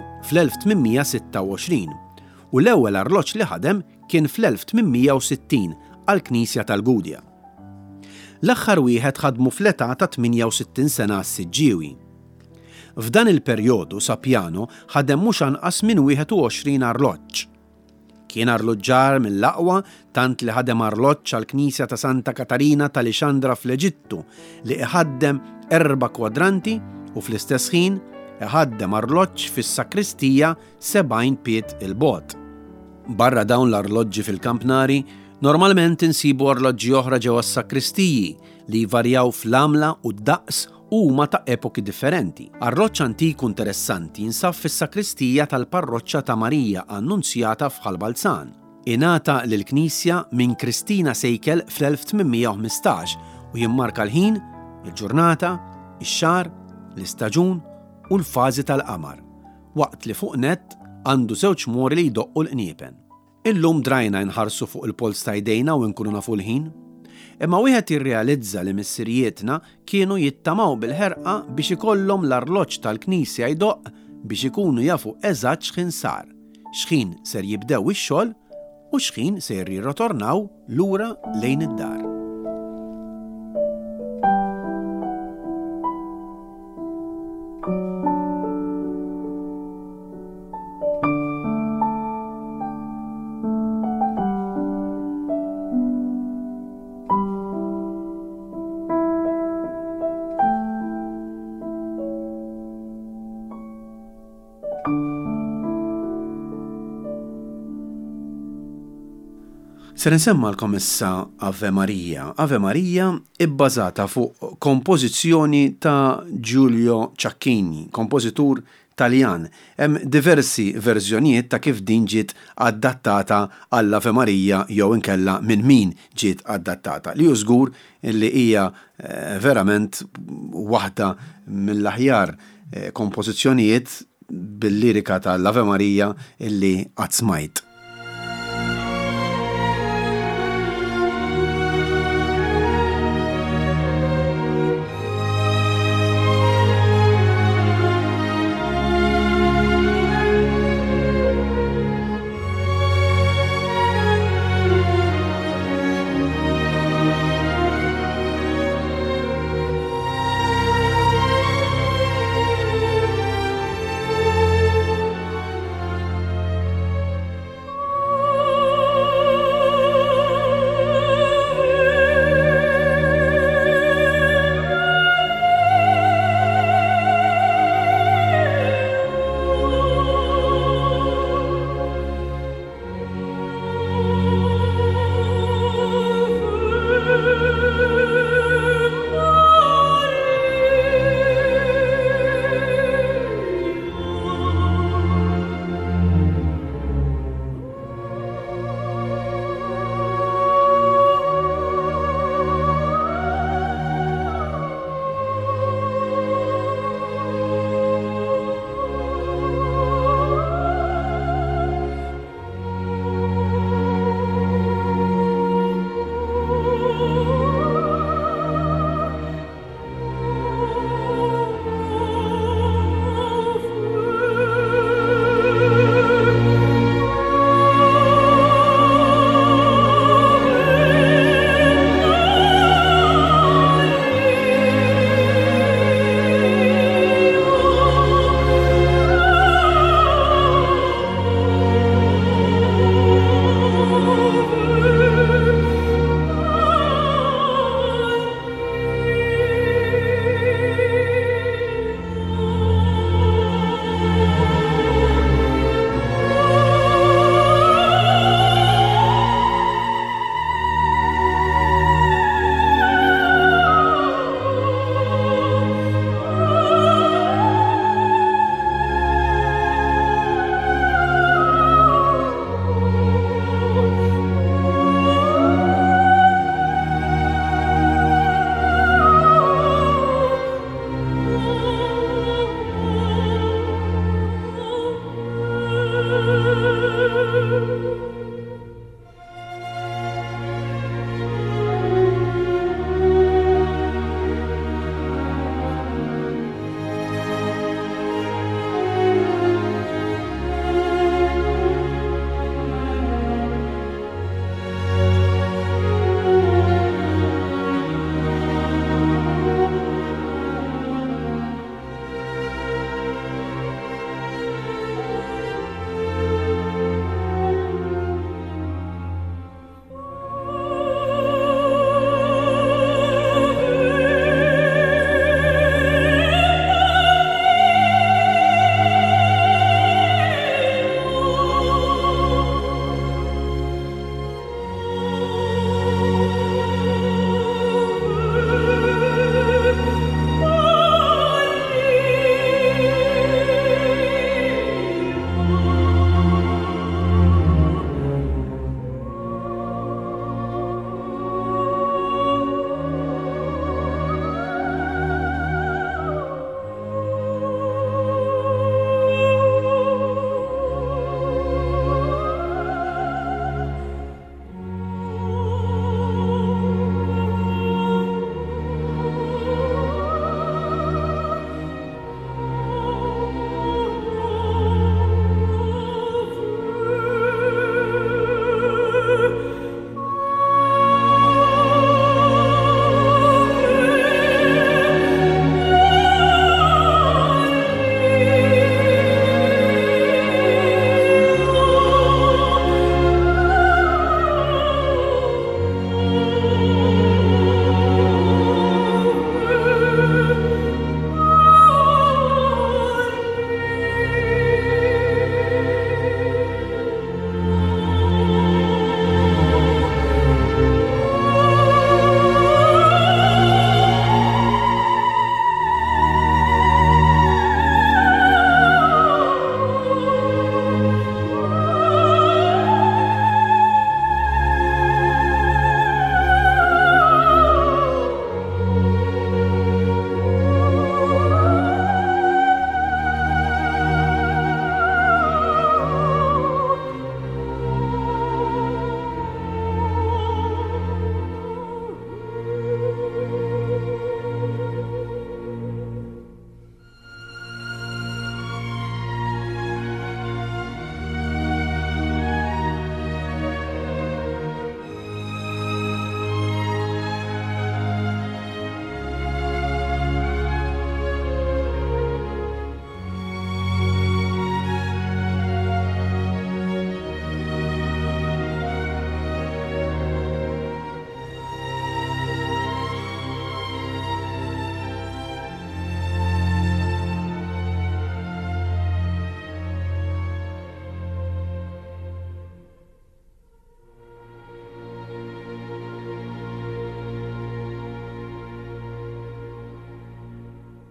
fl-1826 u l-ewwel arloġġ li ħadem kien fl-1860 għal-Knisja tal-Gudja. L-aħħar wieħed ħadmu fl-età ta' 68 sena s-Siġġiewi. F'dan il-perjodu Sapjano ħadem mhux anqas minn 21 arloġġ. Kien arloġġar mill-aqwa tant li ħadem arloġġ għall-Knisja ta' Santa Katarina tal-Ixandra fl-Eġittu li iħaddem 4 kwadranti u fl-istess ħin iħaddem arloġġ fis-sakristija 70 pied il-bogħod. Barra dawn l-arloġġi fil-kampnari, normalment insibu arloġġi oħra ġewwa s-sakristiji li jvarjaw fl-għamla u d-daqs huma ta' epoki differenti. Arroġġ antiku interessanti jinsab fis-sakristija tal-parroċċa ta' Marija Annunzjata f'Ħalbalzan. Ingħata lill-Knisja minn Kristina Sejkel fl-1815 u jimmarka l-ħin, il-ġurnata, ix-xahar, l-istaġun u l-fażi tal-qamar, waqt li fuq nett għandu żewġ mori li jdoqqu l-qniepen. Illum drajna nħarsu fuq il-pols ta' jdejna u nkunu nafu l-ħin. Imma wieħed jirrealizza li missirietna kienu jittamaw bil-ħerqa biex ikollhom l-arloġġ tal-Knisja jdoq biex ikunu jafu eżatt x'ħin sar, x'ħin ser jibdew ix-xogħol u x'ħin ser jirritornaw lura lejn id-dar. Ser nsemmalkom issa Ave Maria. Ave Maria ibbażata fuq kompożizzjoni ta' Giulio Cecchini, kompożitur Taljan. Hemm diversi verżjonijiet ta' kif din ġiet adattata għall-Ave Maria jew inkella minn min ġiet adattata. Li hu żgur li hija verament waħda mill-aħjar kompożizzjonijiet bil-lirika tal-Ave Maria illi qatt smajt.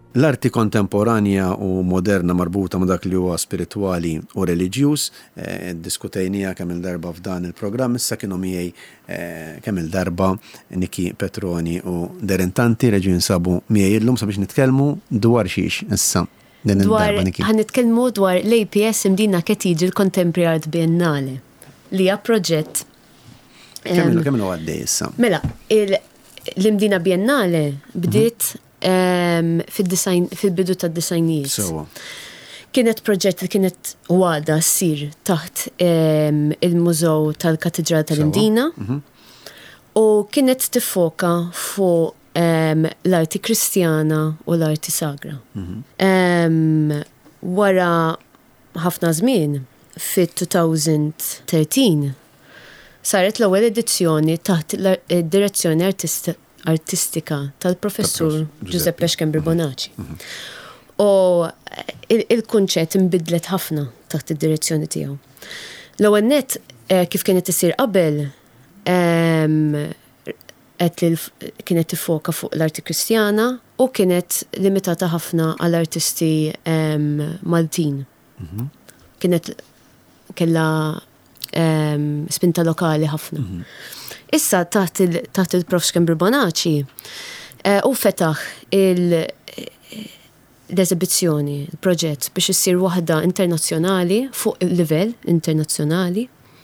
L-arti kontemporanja u moderna marbuta ma dak li huwa spirituali u reliġjuż, diskutejnija kemm il-darba f'dan il-programm, issa kienu miegħi kemm il-darba Niki Petroni u Derentanti reġu jinsabu miegħi illum sabiex nitkellmu dwar xiex issa din il-darba Niki. Ħan nitkellmu dwar l-APS imdina Ketiġi l-Contemporary Art Biennale li hija proġett. Kemm għaddej issa? Mela, l-imdina Biennale bdiet fil-bidu tad-disajnijiet. Kienet proġett li kienet għada ssir taħt il-Mużew tal-Katedral tal-Imdina u kienet tifoka fuq l-arti kristjana u l-arti sagra. Wara ħafna żmien fit-2013 saret l-ewwel edizzjoni taħt id-direzzjoni artistika tal-professur Giuseppe Schembri Bonacci. U il-kunċett imbidlet ħafna taħt id-direzzjoni tiegħu. L-ewwel nett kif kienet isir qabel kienet tifoka fuq l-arti kristjana u kienet limitata ħafna għall-artisti Maltin. Kienet kella spinta lokali ħafna. Issa taħt il-prof Schembri Bonacci u fetaħ l-eżibizzjoni, il-proġett biex issir waħda internazzjonali fuq il-livell internazzjonali.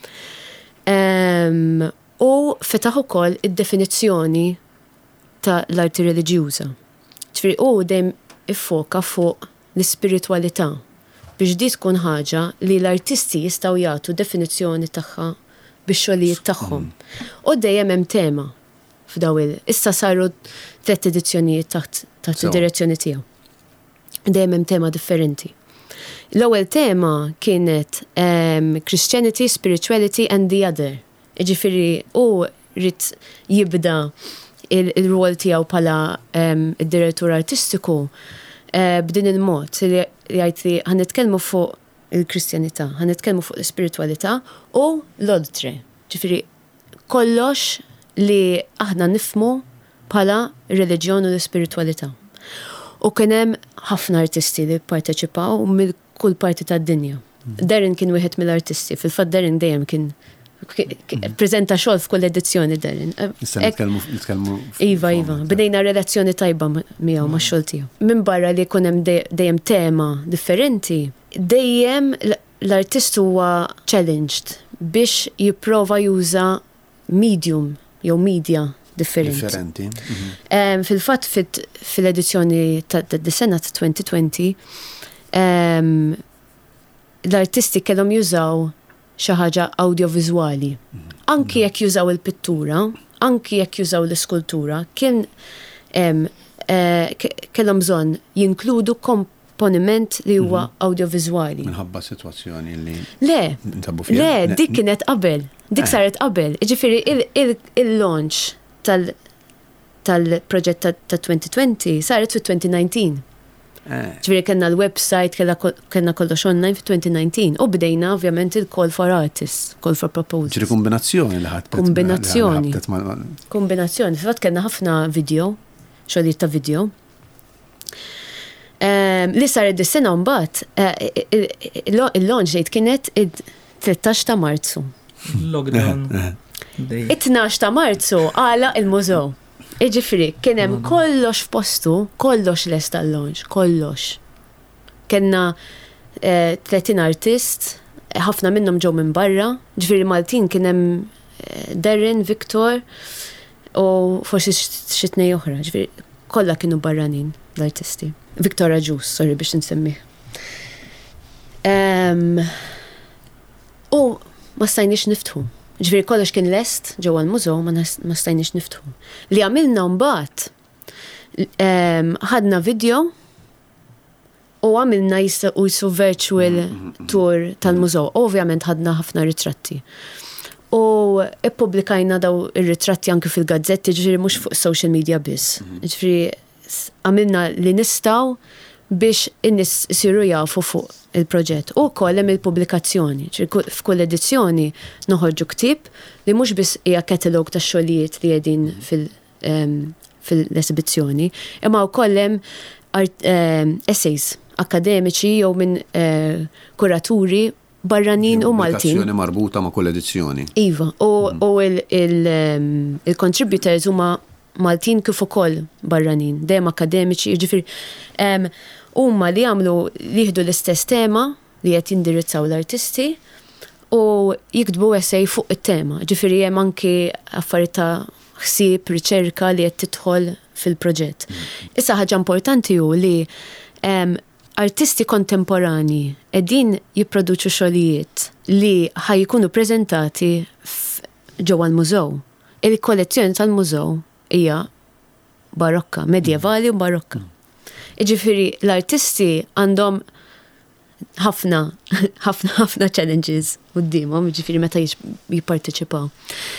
U fetaħ ukoll id-definizzjoni ta' l-arti reliġjuża. Ġifieri u dejjem iffoka fuq l-ispiritwalità biex di tkun ħaġa li l-artisti jistgħu jagħtu definizzjoni tagħha bix-xogħlijiet tagħhom. U dejjem hemm tema f'daw issa saru 3 edizzjonijiet taħt id-direzzjoni tiegħu. Dejjem hemm tema differenti. L-ewwel tema kienet Christianity, Spirituality and the Other. Jiġifieri u rid jibda il-rwol tiegħu bħala id-direttur artistiku b'din il-mod li jgħid li ħanitkellmu fuq il-Kristjanità, ħanitkellmu fuq l-spiritualità u l-oltre. Ġifieri kollox li aħna nifmu bħala reliġjon u l-spiritualità. U kien hemm ħafna artisti li pparteċipaw mill kull parti tad-dinja. Darren kien wieħed mill-artisti, fil-fatt Darren dejjem kien preżenta xogħol f'kull edizzjoni Darren. Issa nitkellmu. Iva, bdejna relazzjoni tajba miegħu max-xogħol tiegħu. Minn barra li jkun hemm dejjem tema differenti, dejjem l-artist huwa challenged biex jipprova juża medium jew media differenti. Fil-fatt fil-edizzjoni tad-sena ta' 2020 l-artisti kellhom jużaw xi ħaġa audioviżwali. Anki jekk jużaw il-pittura, anki jekk jużaw l-iskultura, kellhom bżonn jinkludu komponiment li huwa audioviżwali. Minħabba sitwazzjoni li ntabu fiha. Le, dik kienet qabel. Dik saret qabel. Ġifieri il-launch tal-proġett ta' 2020 saret fi-2019. Ġifieri kellna l-website, kellna kollox online fi-2019 u bdejna ovvjament il-call for artists, call for proposals. Ġifieri kombinazzjoni li ħadd. Kombinazzjoni. Fil-fatt kellna ħafna video, xogħlijiet ta' video. Li saret dis-sena mbagħad il-launch date kienet 13 ta' Marzu. Lockdown. 12 ta' Marzu għala il-mużew. Ġifieri kien hemm kollox f'postu, kollox lest tal-launch, kollox. Kenna 30 artist, ħafna minnhom ġew minn barra, ġifieri Maltin kien hemm Darren, Victor u forsi xi tnej oħra, ġifieri kollha kienu barranin l-artisti. Victor Aġus, sorry biex nsemmi. U ma stajniex niftħu. Ġifieri kollox kien lest ġewwa l-mużew ma stajniex niftħu. Li għamilna mbagħad ħadna video u għamilna jisu virtual tour tal-mużew. Ovvjament ħadna ħafna ritratti. U ippubblikajna daw ir-ritratti anke fil-gazzetti, ġifieri mhux fuq social media biss. Ġifieri għamilna li nistgħu biex in-nies isiru jafu fuq il-proġett. U wkoll hemm il-pubblikazzjoni. F'kull edizzjoni noħorġu ktieb li mhux biss hija katalog tax-xogħlijiet li qegħdin fil-esibizzjoni, imma wkoll hemm essays akademiċi jew minn kuraturi barranin u Maltin. Pubblikazzjoni marbuta ma' kull edizzjoni. Iva, u il-contributors huma Maltin kif ukoll barranin, dejjem akademiċi, jiġifieri huma li jagħmlu li jieħdu l-istess tema li qed jindirizzaw l-artisti u jiktbu essej fuq it-tema. Ġifieri hemm anke affarijiet ta' ħsieb, riċerka li qed tidħol fil-proġett. Issa ħaġa importanti hu li artisti kontemporani qegħdin jipproduċu xogħlijiet li ħajkunu preżentati ġewwa l-mużew. Il-kollezzjoni tal-mużew hija barokka, medjevali u barokka. Jiġifieri l-artisti għandhom ħafna challenges qudiemhom, jiġifieri meta jipparteċipaw.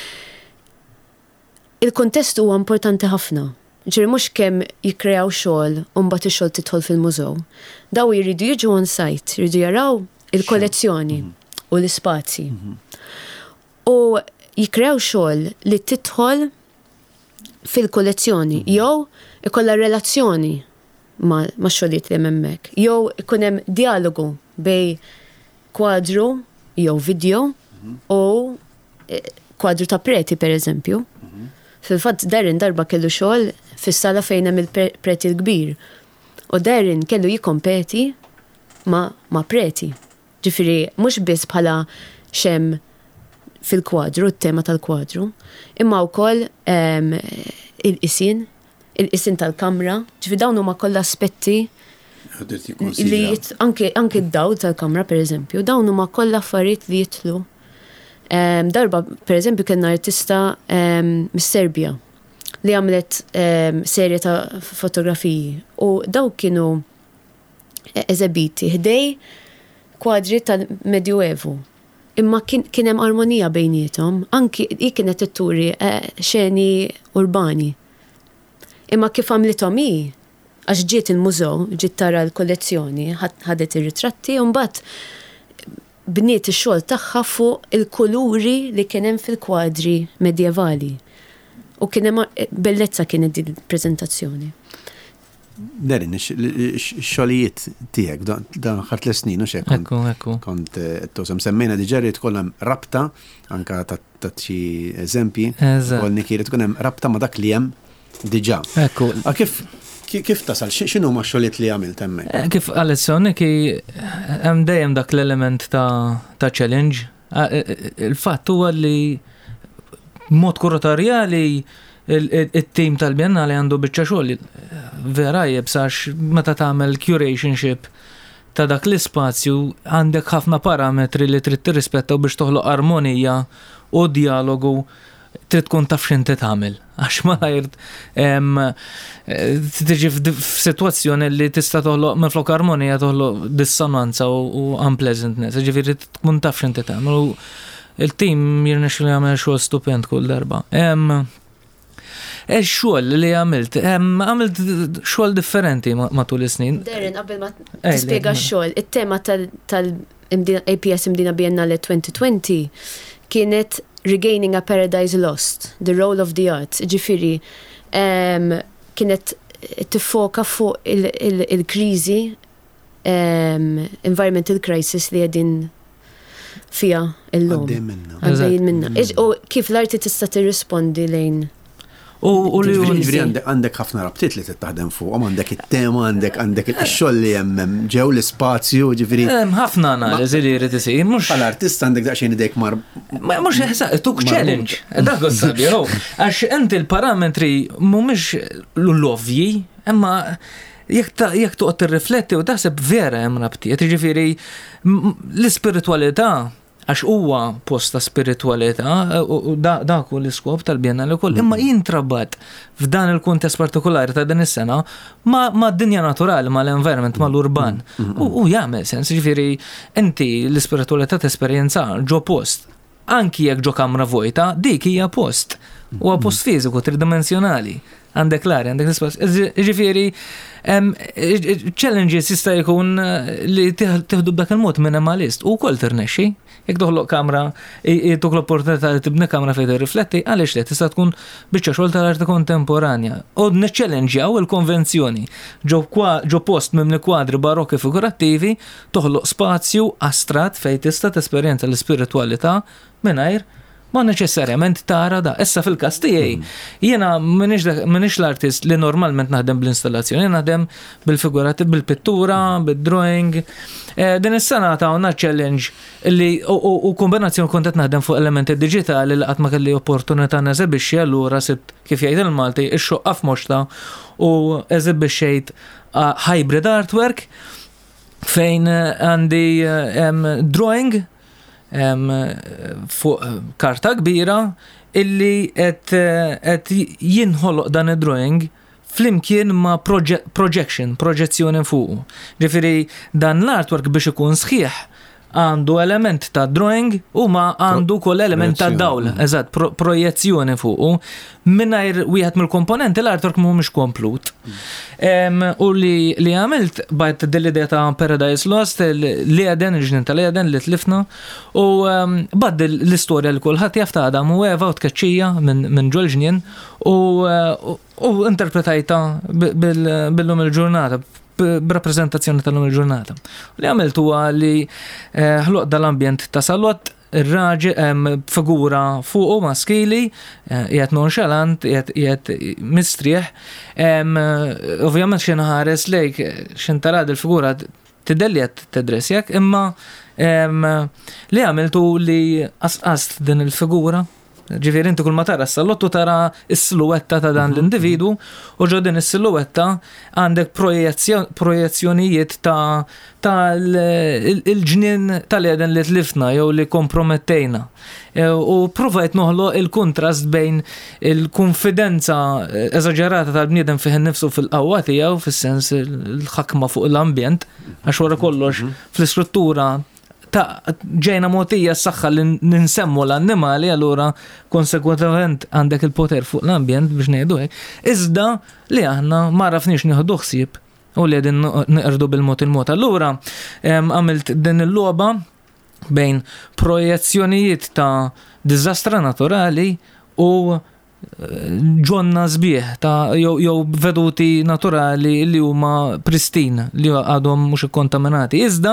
Il-kontest huwa importanti ħafna. Ġiri mux kem jikrejaw xogħol u mbagħad ix-xogħol tidħol fil-mużew. Daw jridu jiġu on site, jridu jaraw il-kollezzjoni u l-ispazji. U jikrejaw xogħol li tidħol fil-kollezzjoni, jew ikollha relazzjoni ma' xogħlijiet li hemm hemmhekk, jew ikun hemm dialogu bej kwadru jew video u kwadru ta' preti pereżempju. Fil-fatt Darren darba kellu xogħol fis-sala fejn hemm il-preti l-kbir. U Darren kellu jikkompeti ma' preti. Ġifieri mhux biss bħala xem fil-kwadru, t-tema tal-kwadru, imma wkoll il-qisin tal-kamra, ġifieri dawn huma kollha aspetti li anke d-dawl tal-kamra pereżempju, dawn huma kollha affarijiet li jitlu. Darba, per eżempju, kena artista mis-Serbja li għamlet serje ta' fotografiji u daw kienu eżebiti ħdej kwadri tal-Medjuevu. Imma kien hemm armonija bejnietom, anki kienet itturi xeni urbani. Imma kif għamlithom għax ġiet il-mużew, ġiet tara l-kollezzjoni, ħadet ir-ritratti u mbagħad bniet ix-xogħol tagħha fuq il-kuluri li kien hemm fil-kwadri medjevali. U kien hemm bellezza kienet din il-preżentazzjoni. Darren, x-xogħlijiet tiegħek dan ħart l-snin u xek. Ekku. Kont tosem semmejna diġà li tkun hemm rabta anke ta' xi eżempji, ukoll nikieri tkun hemm rabta ma' dak li hemm diġà. Ekku. Kif tasal? X'inhu ma xogħlijiet li għamilt hemmhekk? Kif qalet Soniki hemm dejjem dak l-element ta' challenge. Il-fatt huwa li mod kuratorjali it-tim tal-Biennale għandu biċċa xogħol vera jibsax meta tagħmel curationship ta' dak l-ispazju għandek ħafna parametri li trid tirrispetta biex toħloq armonija u dialogu trid tkun taf x'inti tagħmel. Għax malajr tiġi f'sitwazzjoni li tista' toħloq minflok armonija toħloq dissonanza u unpleasantness. Ġifieri tkun taf x'inti tagħmel. Il-tim jirnex li jagħmel xogħol stupend kull darba. Xogħol li għamilt xogħol differenti matul is-snin. Darren, qabel ma tispjega x-xogħol, it-tema tal-APS Imdina Biennale 2020 kienet Regaining a Paradise Lost, the role of the arts. Ġifieri kienet tiffoka fuq il-kriżi, environmental crisis li qegħdin fija illum. Għaddejjin minna. U kif l-arti tista' tirrispondi lejn. U li għandek ħafna rabtiet li tittaħdem fuqhom, għandek it-tema, għandek il-xogħol li hemm ġew l-ispazju, ġifieri. Ħafna analiżi li jrid isir, mhux bħal-artist għandek daqsxejn idejk mhux tuk challenge. Dak sabi, għax inti l-parametri mhumiex l-ovvji, imma jekk toqgħod tirrifletti u taħseb vera hemm rabtiet, jiġifieri l-ispiritwalità għax huwa posta spiritualità u dak u l-iskop tal-Biennale ukoll, imma jintrabat f'dan il-kuntest partikolari ta' din is-sena ma' dinja naturali, ma' l-environment, ma' l-urban. U jagħmel sens, ġifieri inti l-ispiritualità tesperjenza ġo post. Anki jekk ġo kamra vojta, dik hija post. U post fiziku, tridimensjonali. Għandek l-arja, għandek l-spazju. Ġifieri, challenges jista' jkun li tieħdu b'dak il-mod minimalist u wkoll tirnexxi. Jekk toħloq kamra, jtuk l-opportunità li tibni kamra fejn tirrifletti, għaliex li tista' tkun biċċa xogħol tal-arti kontemporanja. U niċċellenġjaw il-konvenzjoni. Ġo post mimli kwadri barokki figurattivi, toħloq spazju astrat fejn tista' tesperjenza l-ispiritwalità mingħajr ma neċessarjament tara da. Issa fil-każ tiegħi jiena m'iniex l-artist li normalment naħdem bl-installazzjoni, naħdem bil-figurati, bil-pittura, bil-drawing. Din is-sena tawna challenge li u kombinazzjoni kont qed naħdem fuq elementi diġitali li qatt ma kelli opportunità neżibixxi allura sibt kif jgħid il-Malti ix-xoqqa f'moxta u eżibixxejt hybrid artwork fejn għandi drawing fuq karta kbira illi qed jinħoloq dan id-drawing flimkien ma' proġezzjoni fuq. Ġifieri dan l-artwork biex ikun sħiħ għandu element ta' drawing u ma għandu kol element ta' dawl, eżatt, projezzjoni fuq. Minnajr wieħed mill-komponenti l-artwork mhumiex komplut. U li għamilt bajt dil-idea ta' Paradise Lost, l-Eden, il-ġnien tal-Eden li tlifna, u bad l-istorja li kulħadd jaf ta' Adam u Eva u tkeċċija minn ġol ġnien u interpretajta bil-lum il-ġurnata b'rappreżentazzjoni tal-lum il-ġurnata. Li għamilt huwa li ħloq dal-ambjent ta' salott, ir-raġel figura fuq maskili, qiegħed nonxalant, qiegħed mistrieħ. Ovvjament xi ħares lejk x'intarad il-figura tidelli qed tidressjak, imma li għamiltu li qasqast din il-figura. Ġifieri inti kull ma tara s-salottu tara s-siluetta ta' dan l-individu u ġo din is-siluetta għandek projezzjonijiet ta' il-ġnien tal-Eden li tlifna jew li kompromettejna. U provajt noħloq il-kontrast bejn il-konfidenza eżaġerata tal-bniedem fih innifsu fil-qawwa tiegħu fis-sens il-ħakma fuq l-ambjent għax wara kollox fl-istruttura ta' ġejna motija s-saxħa li ninsemmu l-annimali, allura konsekwentement għandek il-poter fuq l-ambjent biex ngħidu hekk. Iżda li aħna ma rafniex nieħdu ħsieb u li qegħdin neqrdu bil-mod il-mod. Allura għamilt din il-logħba bejn projezzjonijiet ta' diżastra naturali u ġonna sbieħ ta' jew veduti naturali li huma pristin li għadhom mhux ikkontaminati. Iżda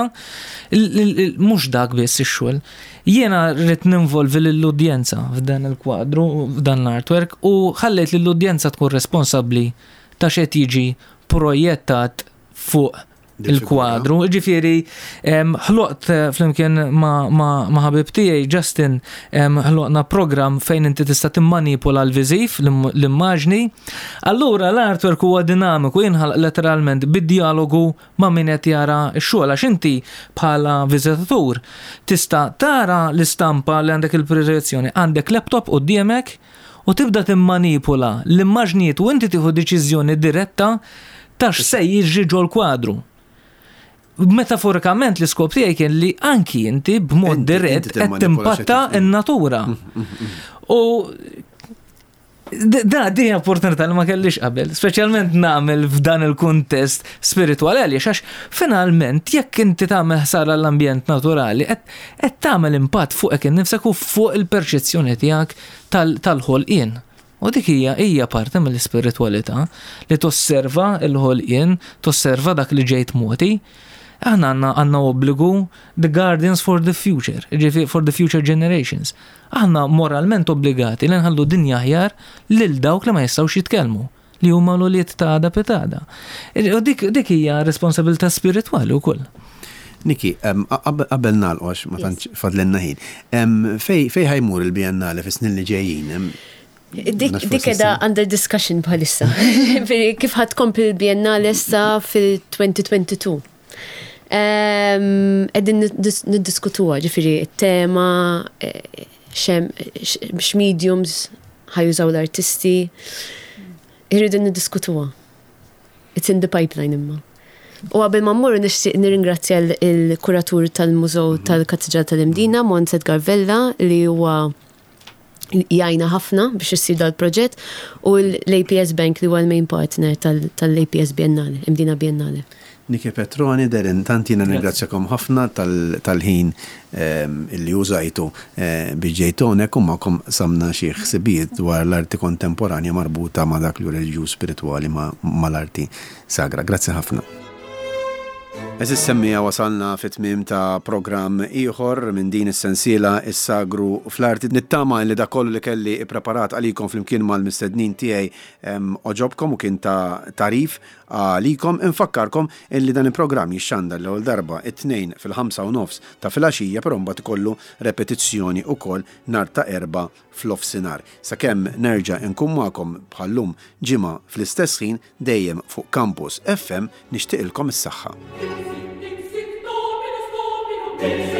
mhux dak biss ix-xogħol. Jiena rrid ninvolvi lill-udjenza f'dan il-kwadru, f'dan l-artwork u ħallejt lill-udjenza tkun responsabbli ta' x'qed jiġi projettat fuq il-kwadru. Ġifieri ħloqt flimkien ma' ħabib tiegħi Justin ħloqna program fejn inti tista' timmanipula l-viżiv l-immaġni. Allura l-artwork huwa dinamiku jinħalaq letteralment bid-dialogu ma' min qed jara x-xogħol għax inti bħala viżitatur tista' tara l-istampa li għandek il-projezzjoni, għandek laptop quddiemek u tibda timmanipula l-immaġnijiet u inti tieħu deċiżjoni diretta ta' x'se jiġri ġol kwadru. Metaforikament l-iskop tiegħi kien li anki inti b'mod dirett qed timpatta n-natura. U di opportunità li ma kellix qabel, speċjalment nagħmel f'dan il-kuntest spiritwali għaliex għax finalment jekk inti tagħmel ħsara l-ambjent naturali qed tagħmel impatt fuqek innifsek u fuq il-perċezzjoni tiegħek tal-ħolqien. U dik hija parti mill-ispiritwalità li tosserva l-ħolqien, tosserva dak li ġejt moti. Aħna għandna obbligu the guardians for the future, for the future generations. Aħna moralment obbligati li nħallu dinja aħjar lil dawk li ma jistgħux jitkellmu li huma l-uliet ta' għada petada. U dik hija responsabilità spiritwali wkoll. Niki, qabel nagħlqu ma tantx fadlenna ħin. Fej ħajmur il-bijennale fis-snin li ġejjin? Dik edha under discussion bħalissa. Kif ħadd kompli l-bijennale issa fil-2022. Qegħdin niddiskutuha, ġifieri t-tema x'mediums ħajużaw l-artisti. Irridu niddiskutuha. It's in the pipeline imma. U qabel ma mmur nixtieq nirringrazzja l-kuratur tal-Mużew tal-Kattedrale tal-Imdina, Mons Edgar Vella, li huwa jajna ħafna biex issir dal-proġett u l-APS Bank li huwa l-main partner tal-APS Biennale, Imdina Biennale. Niki Petroni, Derin, tantina ningrazzjakom ħafna tal-ħin illi użajtu biġejtonek u ma'kom samna xi ħsibiet dwar l-arti kontemporanja marbuta ma' dak li reliġjuż spirituali ma' l-arti sagra. Grazzi ħafna. Eżis semmija wasalna fit-tmiem ta' programm ieħor minn din is-sensiela is-sagru fl-arti. Nittama li da kollu li kelli ippreparat għalikom flimkien mal-mistednin tiegħi oġobkom u kien ta' tarif għalikom. Infakkarkom illi dan il-programm jixxandar l-ewwel darba it-tnejn fil-5:30 ta' filgħaxija, però mbagħad ikollu repetizzjoni wkoll nhar ta' erba' fl-offsinar. Sakemm nerġa' nkun magħkom bħallum ġimgħa fl-istess ħin dejjem fuq Campus FM nixtieqilkom is-saħħa.